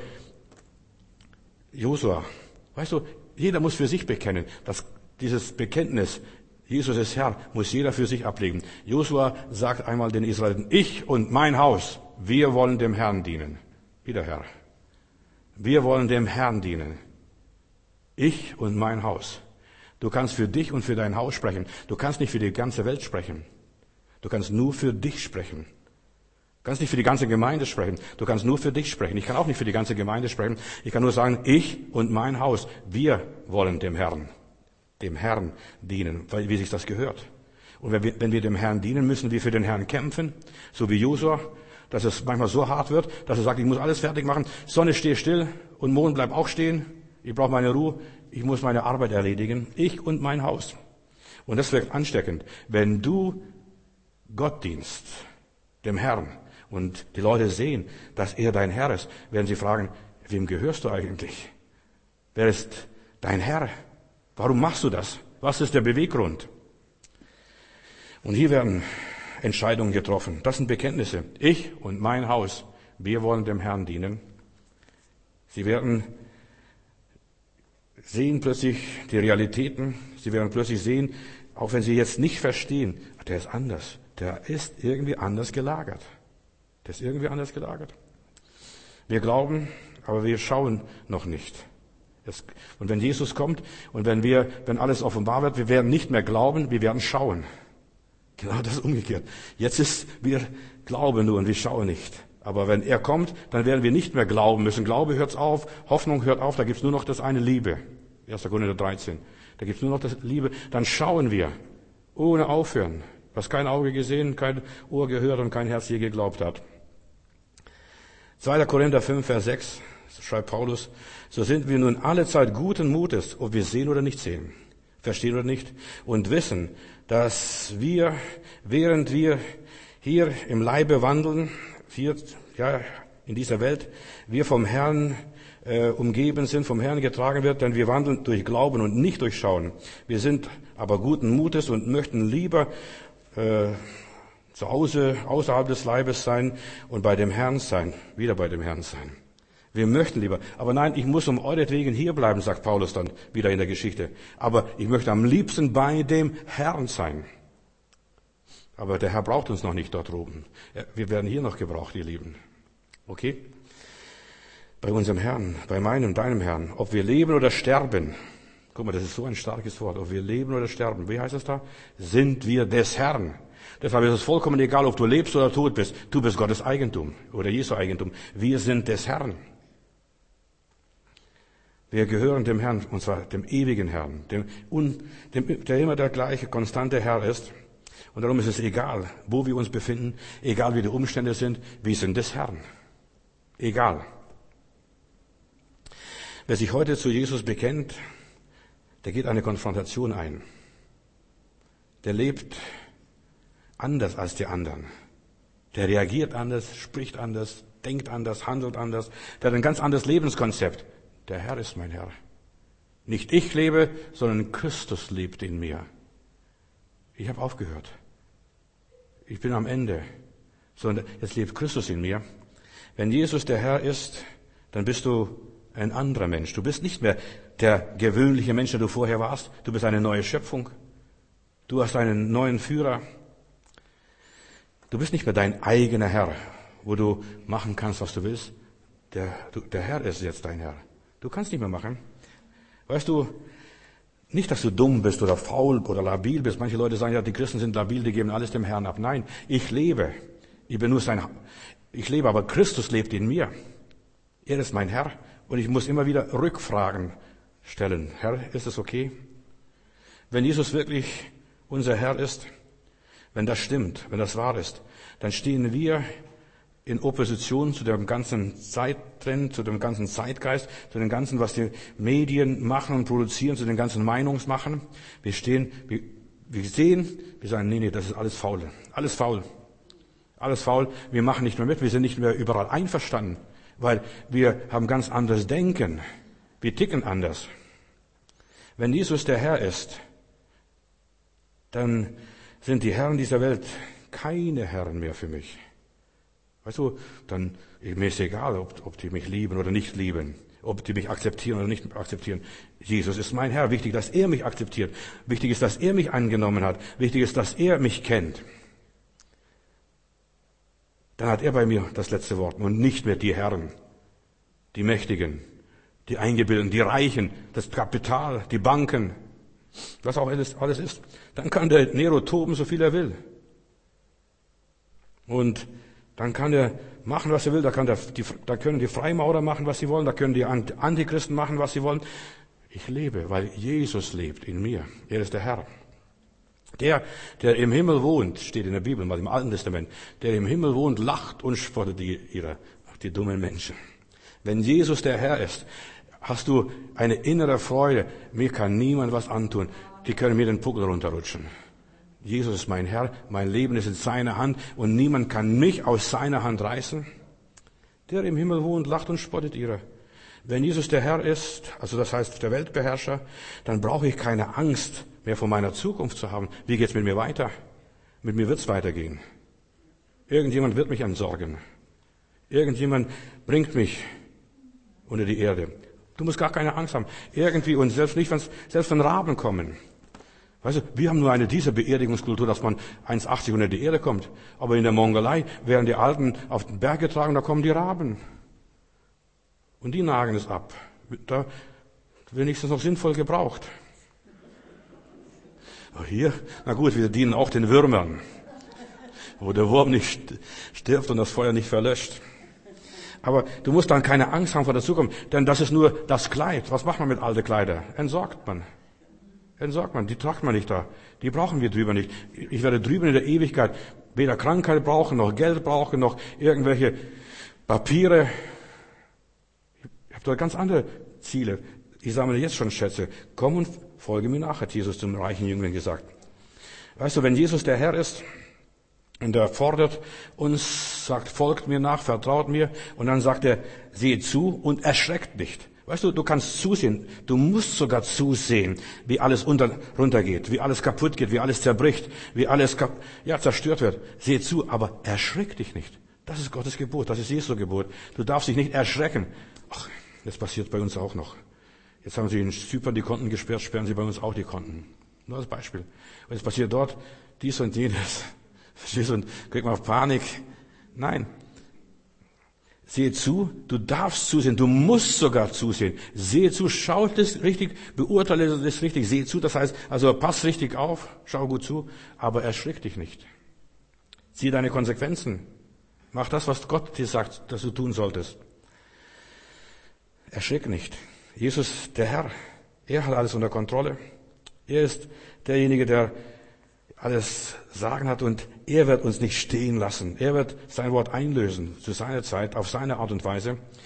Josua. Weißt du, jeder muss für sich bekennen. Dieses Bekenntnis, Jesus ist Herr, muss jeder für sich ablegen. Josua sagt einmal den Israeliten, ich und mein Haus, wir wollen dem Herrn dienen. Wieder Herr. Wir wollen dem Herrn dienen. Ich und mein Haus. Du kannst für dich und für dein Haus sprechen. Du kannst nicht für die ganze Welt sprechen. Du kannst nur für dich sprechen. Du kannst nicht für die ganze Gemeinde sprechen. Du kannst nur für dich sprechen. Ich kann auch nicht für die ganze Gemeinde sprechen. Ich kann nur sagen, ich und mein Haus, wir wollen dem Herrn dienen, weil wie sich das gehört. Und wenn wir dem Herrn dienen, müssen wir für den Herrn kämpfen, so wie Josua, dass es manchmal so hart wird, dass er sagt, ich muss alles fertig machen. Sonne steht still und Mond bleibt auch stehen. Ich brauche meine Ruhe. Ich muss meine Arbeit erledigen. Ich und mein Haus. Und das wird ansteckend. Wenn du Gott dienst, dem Herrn, und die Leute sehen, dass er dein Herr ist, werden sie fragen, wem gehörst du eigentlich? Wer ist dein Herr? Warum machst du das? Was ist der Beweggrund? Und hier werden Entscheidungen getroffen. Das sind Bekenntnisse. Ich und mein Haus, wir wollen dem Herrn dienen. Sie werden sehen plötzlich die Realitäten. Sie werden plötzlich sehen, auch wenn sie jetzt nicht verstehen, der ist anders. Der ist irgendwie anders gelagert. Der ist irgendwie anders gelagert. Wir glauben, aber wir schauen noch nicht. Und wenn Jesus kommt und wenn alles offenbar wird, wir werden nicht mehr glauben, wir werden schauen. Genau das ist umgekehrt. Jetzt ist, wir glauben nur und wir schauen nicht. Aber wenn er kommt, dann werden wir nicht mehr glauben müssen. Glaube hört auf, Hoffnung hört auf, da gibt's nur noch das eine Liebe. 1. Korinther 13. Da gibt's nur noch das Liebe. Dann schauen wir, ohne aufhören, was kein Auge gesehen, kein Ohr gehört und kein Herz je geglaubt hat. 2. Korinther 5, Vers 6, schreibt Paulus, so sind wir nun alle Zeit guten Mutes, ob wir sehen oder nicht sehen, verstehen oder nicht, und wissen, dass wir, während wir hier im Leibe wandeln, in dieser Welt, wir vom Herrn umgeben sind, vom Herrn getragen wird, denn wir wandeln durch Glauben und nicht durch Schauen. Wir sind aber guten Mutes und möchten lieber zu Hause, außerhalb des Leibes sein und bei dem Herrn sein, wieder bei dem Herrn sein. Wir möchten lieber. Aber nein, ich muss um euretwegen hier bleiben, sagt Paulus dann wieder in der Geschichte. Aber ich möchte am liebsten bei dem Herrn sein. Aber der Herr braucht uns noch nicht dort oben. Wir werden hier noch gebraucht, ihr Lieben. Okay? Bei unserem Herrn, bei meinem, deinem Herrn. Ob wir leben oder sterben. Guck mal, das ist so ein starkes Wort. Ob wir leben oder sterben. Wie heißt das da? Sind wir des Herrn. Deshalb ist es vollkommen egal, ob du lebst oder tot bist. Du bist Gottes Eigentum oder Jesu Eigentum. Wir sind des Herrn. Wir gehören dem Herrn, und zwar dem ewigen Herrn, der immer der gleiche, konstante Herr ist. Und darum ist es egal, wo wir uns befinden, egal wie die Umstände sind, wir sind des Herrn. Egal. Wer sich heute zu Jesus bekennt, der geht eine Konfrontation ein. Der lebt anders als die anderen. Der reagiert anders, spricht anders, denkt anders, handelt anders. Der hat ein ganz anderes Lebenskonzept. Der Herr ist mein Herr. Nicht ich lebe, sondern Christus lebt in mir. Ich habe aufgehört. Ich bin am Ende. Sondern jetzt lebt Christus in mir. Wenn Jesus der Herr ist, dann bist du ein anderer Mensch. Du bist nicht mehr der gewöhnliche Mensch, der du vorher warst. Du bist eine neue Schöpfung. Du hast einen neuen Führer. Du bist nicht mehr dein eigener Herr, wo du machen kannst, was du willst. Der Herr ist jetzt dein Herr. Du kannst nicht mehr machen. Weißt du, nicht, dass du dumm bist oder faul oder labil bist. Manche Leute sagen, ja, die Christen sind labil, die geben alles dem Herrn ab. Nein, ich lebe. Ich lebe, aber Christus lebt in mir. Er ist mein Herr und ich muss immer wieder Rückfragen stellen. Herr, ist es okay? Wenn Jesus wirklich unser Herr ist, wenn das stimmt, wenn das wahr ist, dann stehen wir in Opposition zu dem ganzen Zeittrend, zu dem ganzen Zeitgeist, zu dem ganzen, was die Medien machen und produzieren, zu den ganzen Meinungsmachen. Wir sehen, wir sagen, nee, das ist alles faul. Alles faul. Alles faul. Wir machen nicht mehr mit. Wir sind nicht mehr überall einverstanden, weil wir haben ganz anderes Denken. Wir ticken anders. Wenn Jesus der Herr ist, dann sind die Herren dieser Welt keine Herren mehr für mich. Weißt du, dann, mir ist egal, ob die mich lieben oder nicht lieben, ob die mich akzeptieren oder nicht akzeptieren. Jesus ist mein Herr. Wichtig, dass er mich akzeptiert. Wichtig ist, dass er mich angenommen hat. Wichtig ist, dass er mich kennt. Dann hat er bei mir das letzte Wort und nicht mehr die Herren, die Mächtigen, die Eingebildeten, die Reichen, das Kapital, die Banken, was auch alles ist. Dann kann der Nero toben, so viel er will. Und dann kann er machen, was er will. Da können die Freimaurer machen, was sie wollen. Da können die Antichristen machen, was sie wollen. Ich lebe, weil Jesus lebt in mir. Er ist der Herr. Der im Himmel wohnt, steht in der Bibel, mal im Alten Testament, der im Himmel wohnt, lacht und spottet die dummen Menschen. Wenn Jesus der Herr ist, hast du eine innere Freude. Mir kann niemand was antun. Die können mir den Puckel runterrutschen. Jesus ist mein Herr, mein Leben ist in seiner Hand und niemand kann mich aus seiner Hand reißen. Der im Himmel wohnt, lacht und spottet ihrer. Wenn Jesus der Herr ist, also das heißt der Weltbeherrscher, dann brauche ich keine Angst mehr vor meiner Zukunft zu haben. Wie geht's mit mir weiter? Mit mir wird's weitergehen. Irgendjemand wird mich entsorgen. Irgendjemand bringt mich unter die Erde. Du musst gar keine Angst haben. Irgendwie, und selbst wenn Raben kommen. Weißt du, wir haben nur diese Beerdigungskultur, dass man 1,80 unter die Erde kommt. Aber in der Mongolei werden die Alten auf den Berg getragen, da kommen die Raben. Und die nagen es ab. Da wenigstens noch sinnvoll gebraucht. Hier, na gut, wir dienen auch den Würmern. Wo der Wurm nicht stirbt und das Feuer nicht verlöscht. Aber du musst dann keine Angst haben vor der Zukunft, denn das ist nur das Kleid. Was macht man mit alten Kleidern? Entsorgt man. Die tragt man nicht da. Die brauchen wir drüber nicht. Ich werde drüben in der Ewigkeit weder Krankheit brauchen, noch Geld brauchen, noch irgendwelche Papiere. Ich habe da ganz andere Ziele. Ich sammle jetzt schon Schätze. Komm und folge mir nach, hat Jesus zum reichen Jüngling gesagt. Weißt du, wenn Jesus der Herr ist und er fordert uns, sagt, folgt mir nach, vertraut mir, und dann sagt er, seht zu und erschreckt nicht. Weißt du, du kannst zusehen, du musst sogar zusehen, wie alles runtergeht, wie alles kaputt geht, wie alles zerbricht, wie alles zerstört wird. Seh zu, aber erschreck dich nicht. Das ist Gottes Gebot, das ist Jesu Gebot. Du darfst dich nicht erschrecken. Ach, das passiert bei uns auch noch. Jetzt haben sie in Zypern die Konten gesperrt, sperren sie bei uns auch die Konten. Nur als Beispiel. Und jetzt passiert dort dies und jenes. Verstehst du? Und kriegt man Panik. Nein. Sehe zu, du darfst zusehen, du musst sogar zusehen. Sehe zu, schau das richtig, beurteile das richtig, sehe zu, das heißt, also pass richtig auf, schau gut zu, aber erschrick dich nicht. Zieh deine Konsequenzen. Mach das, was Gott dir sagt, dass du tun solltest. Erschrick nicht. Jesus, der Herr, er hat alles unter Kontrolle. Er ist derjenige, der alles sagen hat, und er wird uns nicht stehen lassen. Er wird sein Wort einlösen zu seiner Zeit, auf seine Art und Weise.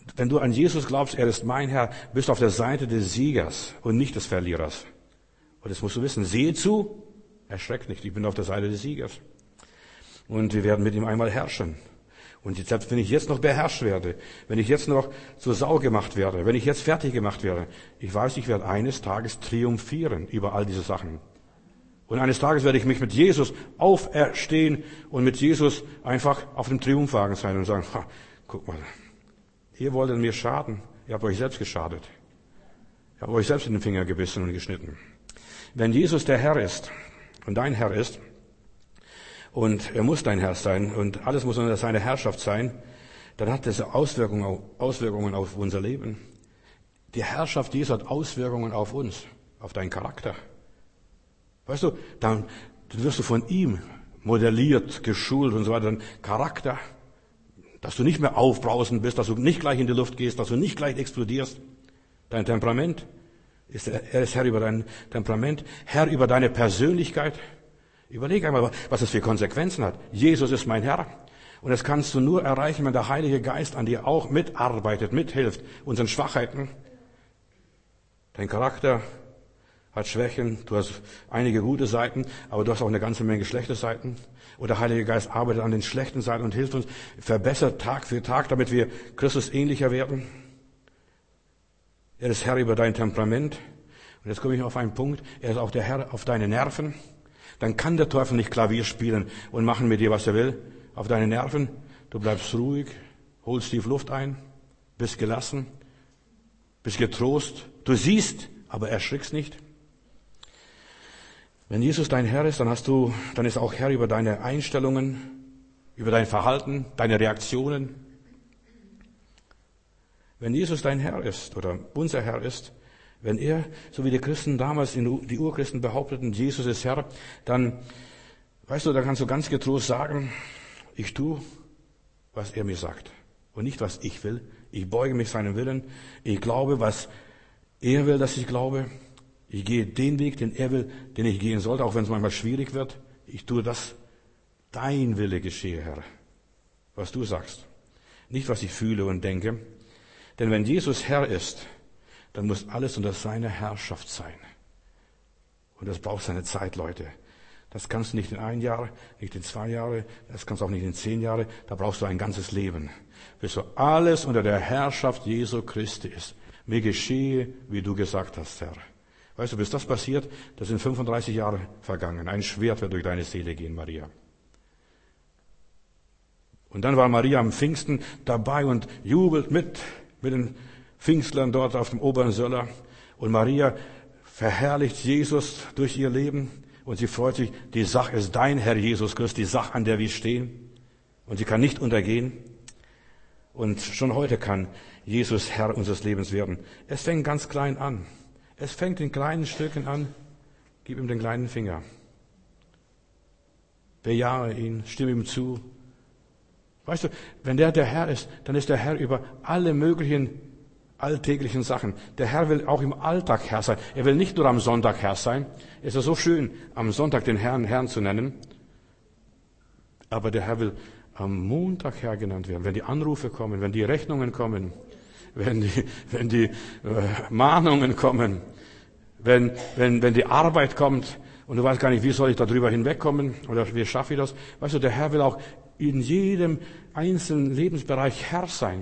Wenn du an Jesus glaubst, er ist mein Herr, bist du auf der Seite des Siegers und nicht des Verlierers. Und das musst du wissen. Sehe zu, erschreck nicht, ich bin auf der Seite des Siegers. Und wir werden mit ihm einmal herrschen. Und selbst wenn ich jetzt noch beherrscht werde, wenn ich jetzt noch zur Sau gemacht werde, wenn ich jetzt fertig gemacht werde, ich weiß, ich werde eines Tages triumphieren über all diese Sachen. Und eines Tages werde ich mich mit Jesus auferstehen und mit Jesus einfach auf dem Triumphwagen sein und sagen, guck mal, ihr wolltet mir schaden, ihr habt euch selbst geschadet. Ihr habt euch selbst in den Finger gebissen und geschnitten. Wenn Jesus der Herr ist und dein Herr ist, und er muss dein Herr sein und alles muss unter seiner Herrschaft sein, dann hat das Auswirkungen auf unser Leben. Die Herrschaft Jesu hat Auswirkungen auf uns, auf deinen Charakter. Weißt du, dann wirst du von ihm modelliert, geschult und so weiter, dein Charakter, dass du nicht mehr aufbrausend bist, dass du nicht gleich in die Luft gehst, dass du nicht gleich explodierst. Dein Temperament, er ist Herr über dein Temperament, Herr über deine Persönlichkeit. Überleg einmal, was es für Konsequenzen hat. Jesus ist mein Herr. Und das kannst du nur erreichen, wenn der Heilige Geist an dir auch mitarbeitet, mithilft, unseren Schwachheiten. Dein Charakter hat Schwächen, du hast einige gute Seiten, aber du hast auch eine ganze Menge schlechte Seiten. Und der Heilige Geist arbeitet an den schlechten Seiten und hilft uns, verbessert Tag für Tag, damit wir Christus ähnlicher werden. Er ist Herr über dein Temperament. Und jetzt komme ich auf einen Punkt, er ist auch der Herr auf deine Nerven. Dann kann der Teufel nicht Klavier spielen und machen mit dir, was er will. Auf deine Nerven. Du bleibst ruhig, holst tief Luft ein, bist gelassen, bist getrost. Du siehst, aber erschrickst nicht. Wenn Jesus dein Herr ist, dann ist er auch Herr über deine Einstellungen, über dein Verhalten, deine Reaktionen. Wenn Jesus dein Herr ist oder unser Herr ist, wenn er, so wie die Christen damals, die Urchristen behaupteten, Jesus ist Herr, dann, weißt du, da kannst du ganz getrost sagen, ich tue, was er mir sagt. Und nicht, was ich will. Ich beuge mich seinem Willen. Ich glaube, was er will, dass ich glaube. Ich gehe den Weg, den er will, den ich gehen sollte, auch wenn es manchmal schwierig wird. Ich tue das. Dein Wille geschehe, Herr. Was du sagst. Nicht, was ich fühle und denke. Denn wenn Jesus Herr ist, dann muss alles unter seiner Herrschaft sein. Und das braucht seine Zeit, Leute. Das kannst du nicht in 1 Jahr, nicht in 2 Jahre, das kannst du auch nicht in 10 Jahre. Da brauchst du ein ganzes Leben. Bis so alles unter der Herrschaft Jesu Christi ist. Mir geschehe, wie du gesagt hast, Herr. Weißt du, bis das passiert, das sind 35 Jahre vergangen. Ein Schwert wird durch deine Seele gehen, Maria. Und dann war Maria am Pfingsten dabei und jubelt mit den Pfingstlern dort auf dem oberen Söller. Und Maria verherrlicht Jesus durch ihr Leben. Und sie freut sich, die Sache ist dein Herr Jesus Christus, die Sache, an der wir stehen. Und sie kann nicht untergehen. Und schon heute kann Jesus Herr unseres Lebens werden. Es fängt ganz klein an. Es fängt in kleinen Stücken an. Gib ihm den kleinen Finger. Bejahe ihn, stimme ihm zu. Weißt du, wenn der Herr ist, dann ist der Herr über alle möglichen alltäglichen Sachen. Der Herr will auch im Alltag Herr sein. Er will nicht nur am Sonntag Herr sein. Es ist so schön, am Sonntag den Herrn zu nennen. Aber der Herr will am Montag Herr genannt werden. Wenn die Anrufe kommen, wenn die Rechnungen kommen, wenn die Mahnungen kommen, wenn die Arbeit kommt und du weißt gar nicht, wie soll ich da drüber hinwegkommen oder wie schaffe ich das? Weißt du, der Herr will auch in jedem einzelnen Lebensbereich Herr sein.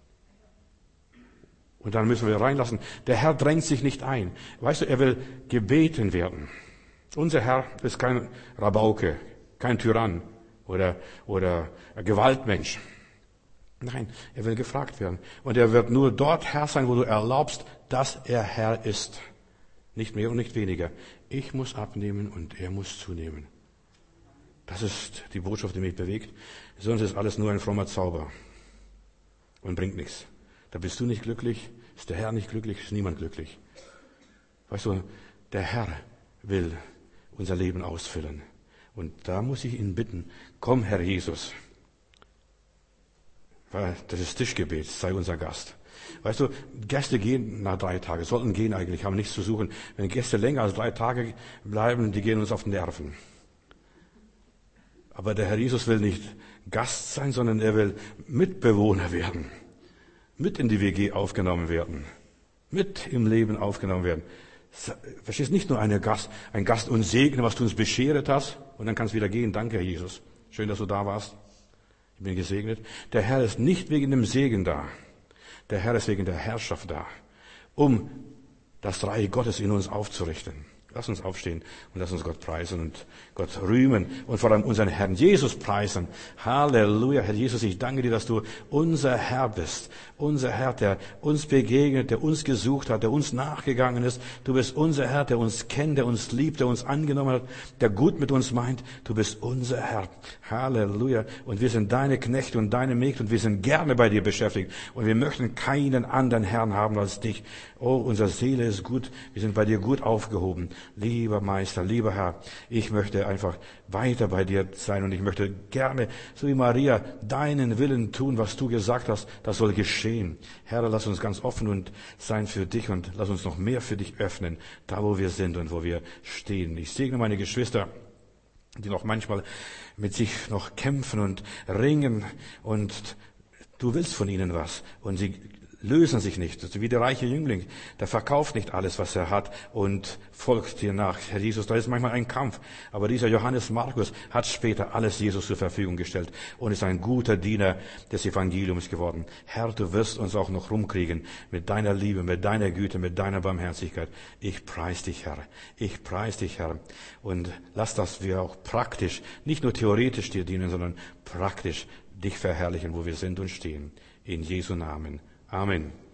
Und dann müssen wir reinlassen. Der Herr drängt sich nicht ein. Weißt du, er will gebeten werden. Unser Herr ist kein Rabauke, kein Tyrann oder Gewaltmensch. Nein, er will gefragt werden. Und er wird nur dort Herr sein, wo du erlaubst, dass er Herr ist. Nicht mehr und nicht weniger. Ich muss abnehmen und er muss zunehmen. Das ist die Botschaft, die mich bewegt. Sonst ist alles nur ein frommer Zauber. Und bringt nichts. Da bist du nicht glücklich, ist der Herr nicht glücklich, ist niemand glücklich. Weißt du, der Herr will unser Leben ausfüllen. Und da muss ich ihn bitten, komm Herr Jesus. Das ist Tischgebet, sei unser Gast. Weißt du, Gäste gehen nach 3 Tagen, sollten gehen eigentlich, haben nichts zu suchen. Wenn Gäste länger als 3 Tage bleiben, die gehen uns auf den Nerven. Aber der Herr Jesus will nicht Gast sein, sondern er will Mitbewohner werden. mit in die WG aufgenommen werden. Mit im Leben aufgenommen werden. Verstehst, nicht nur ein Gast uns segne, was du uns beschert hast, und dann kannst du wieder gehen. Danke, Herr Jesus. Schön, dass du da warst. Ich bin gesegnet. Der Herr ist nicht wegen dem Segen da. Der Herr ist wegen der Herrschaft da, um das Reich Gottes in uns aufzurichten. Lass uns aufstehen und lass uns Gott preisen und Gott rühmen und vor allem unseren Herrn Jesus preisen. Halleluja, Herr Jesus, ich danke dir, dass du unser Herr bist. Unser Herr, der uns begegnet, der uns gesucht hat, der uns nachgegangen ist. Du bist unser Herr, der uns kennt, der uns liebt, der uns angenommen hat, der gut mit uns meint. Du bist unser Herr. Halleluja. Und wir sind deine Knechte und deine Mägde und wir sind gerne bei dir beschäftigt. Und wir möchten keinen anderen Herrn haben als dich. Oh, unsere Seele ist gut. Wir sind bei dir gut aufgehoben. Lieber Meister, lieber Herr, ich möchte einfach weiter bei dir sein und ich möchte gerne, so wie Maria, deinen Willen tun, was du gesagt hast, das soll geschehen. Herr, lass uns ganz offen und sein für dich und lass uns noch mehr für dich öffnen, da wo wir sind und wo wir stehen. Ich segne meine Geschwister, die noch manchmal mit sich noch kämpfen und ringen und du willst von ihnen was und sie lösen sich nicht. Das ist wie der reiche Jüngling. Der verkauft nicht alles, was er hat und folgt dir nach. Herr Jesus, da ist manchmal ein Kampf. Aber dieser Johannes Markus hat später alles Jesus zur Verfügung gestellt und ist ein guter Diener des Evangeliums geworden. Herr, du wirst uns auch noch rumkriegen mit deiner Liebe, mit deiner Güte, mit deiner Barmherzigkeit. Ich preis dich, Herr. Ich preis dich, Herr. Und lass, dass wir auch praktisch, nicht nur theoretisch dir dienen, sondern praktisch dich verherrlichen, wo wir sind und stehen. In Jesu Namen. Amen.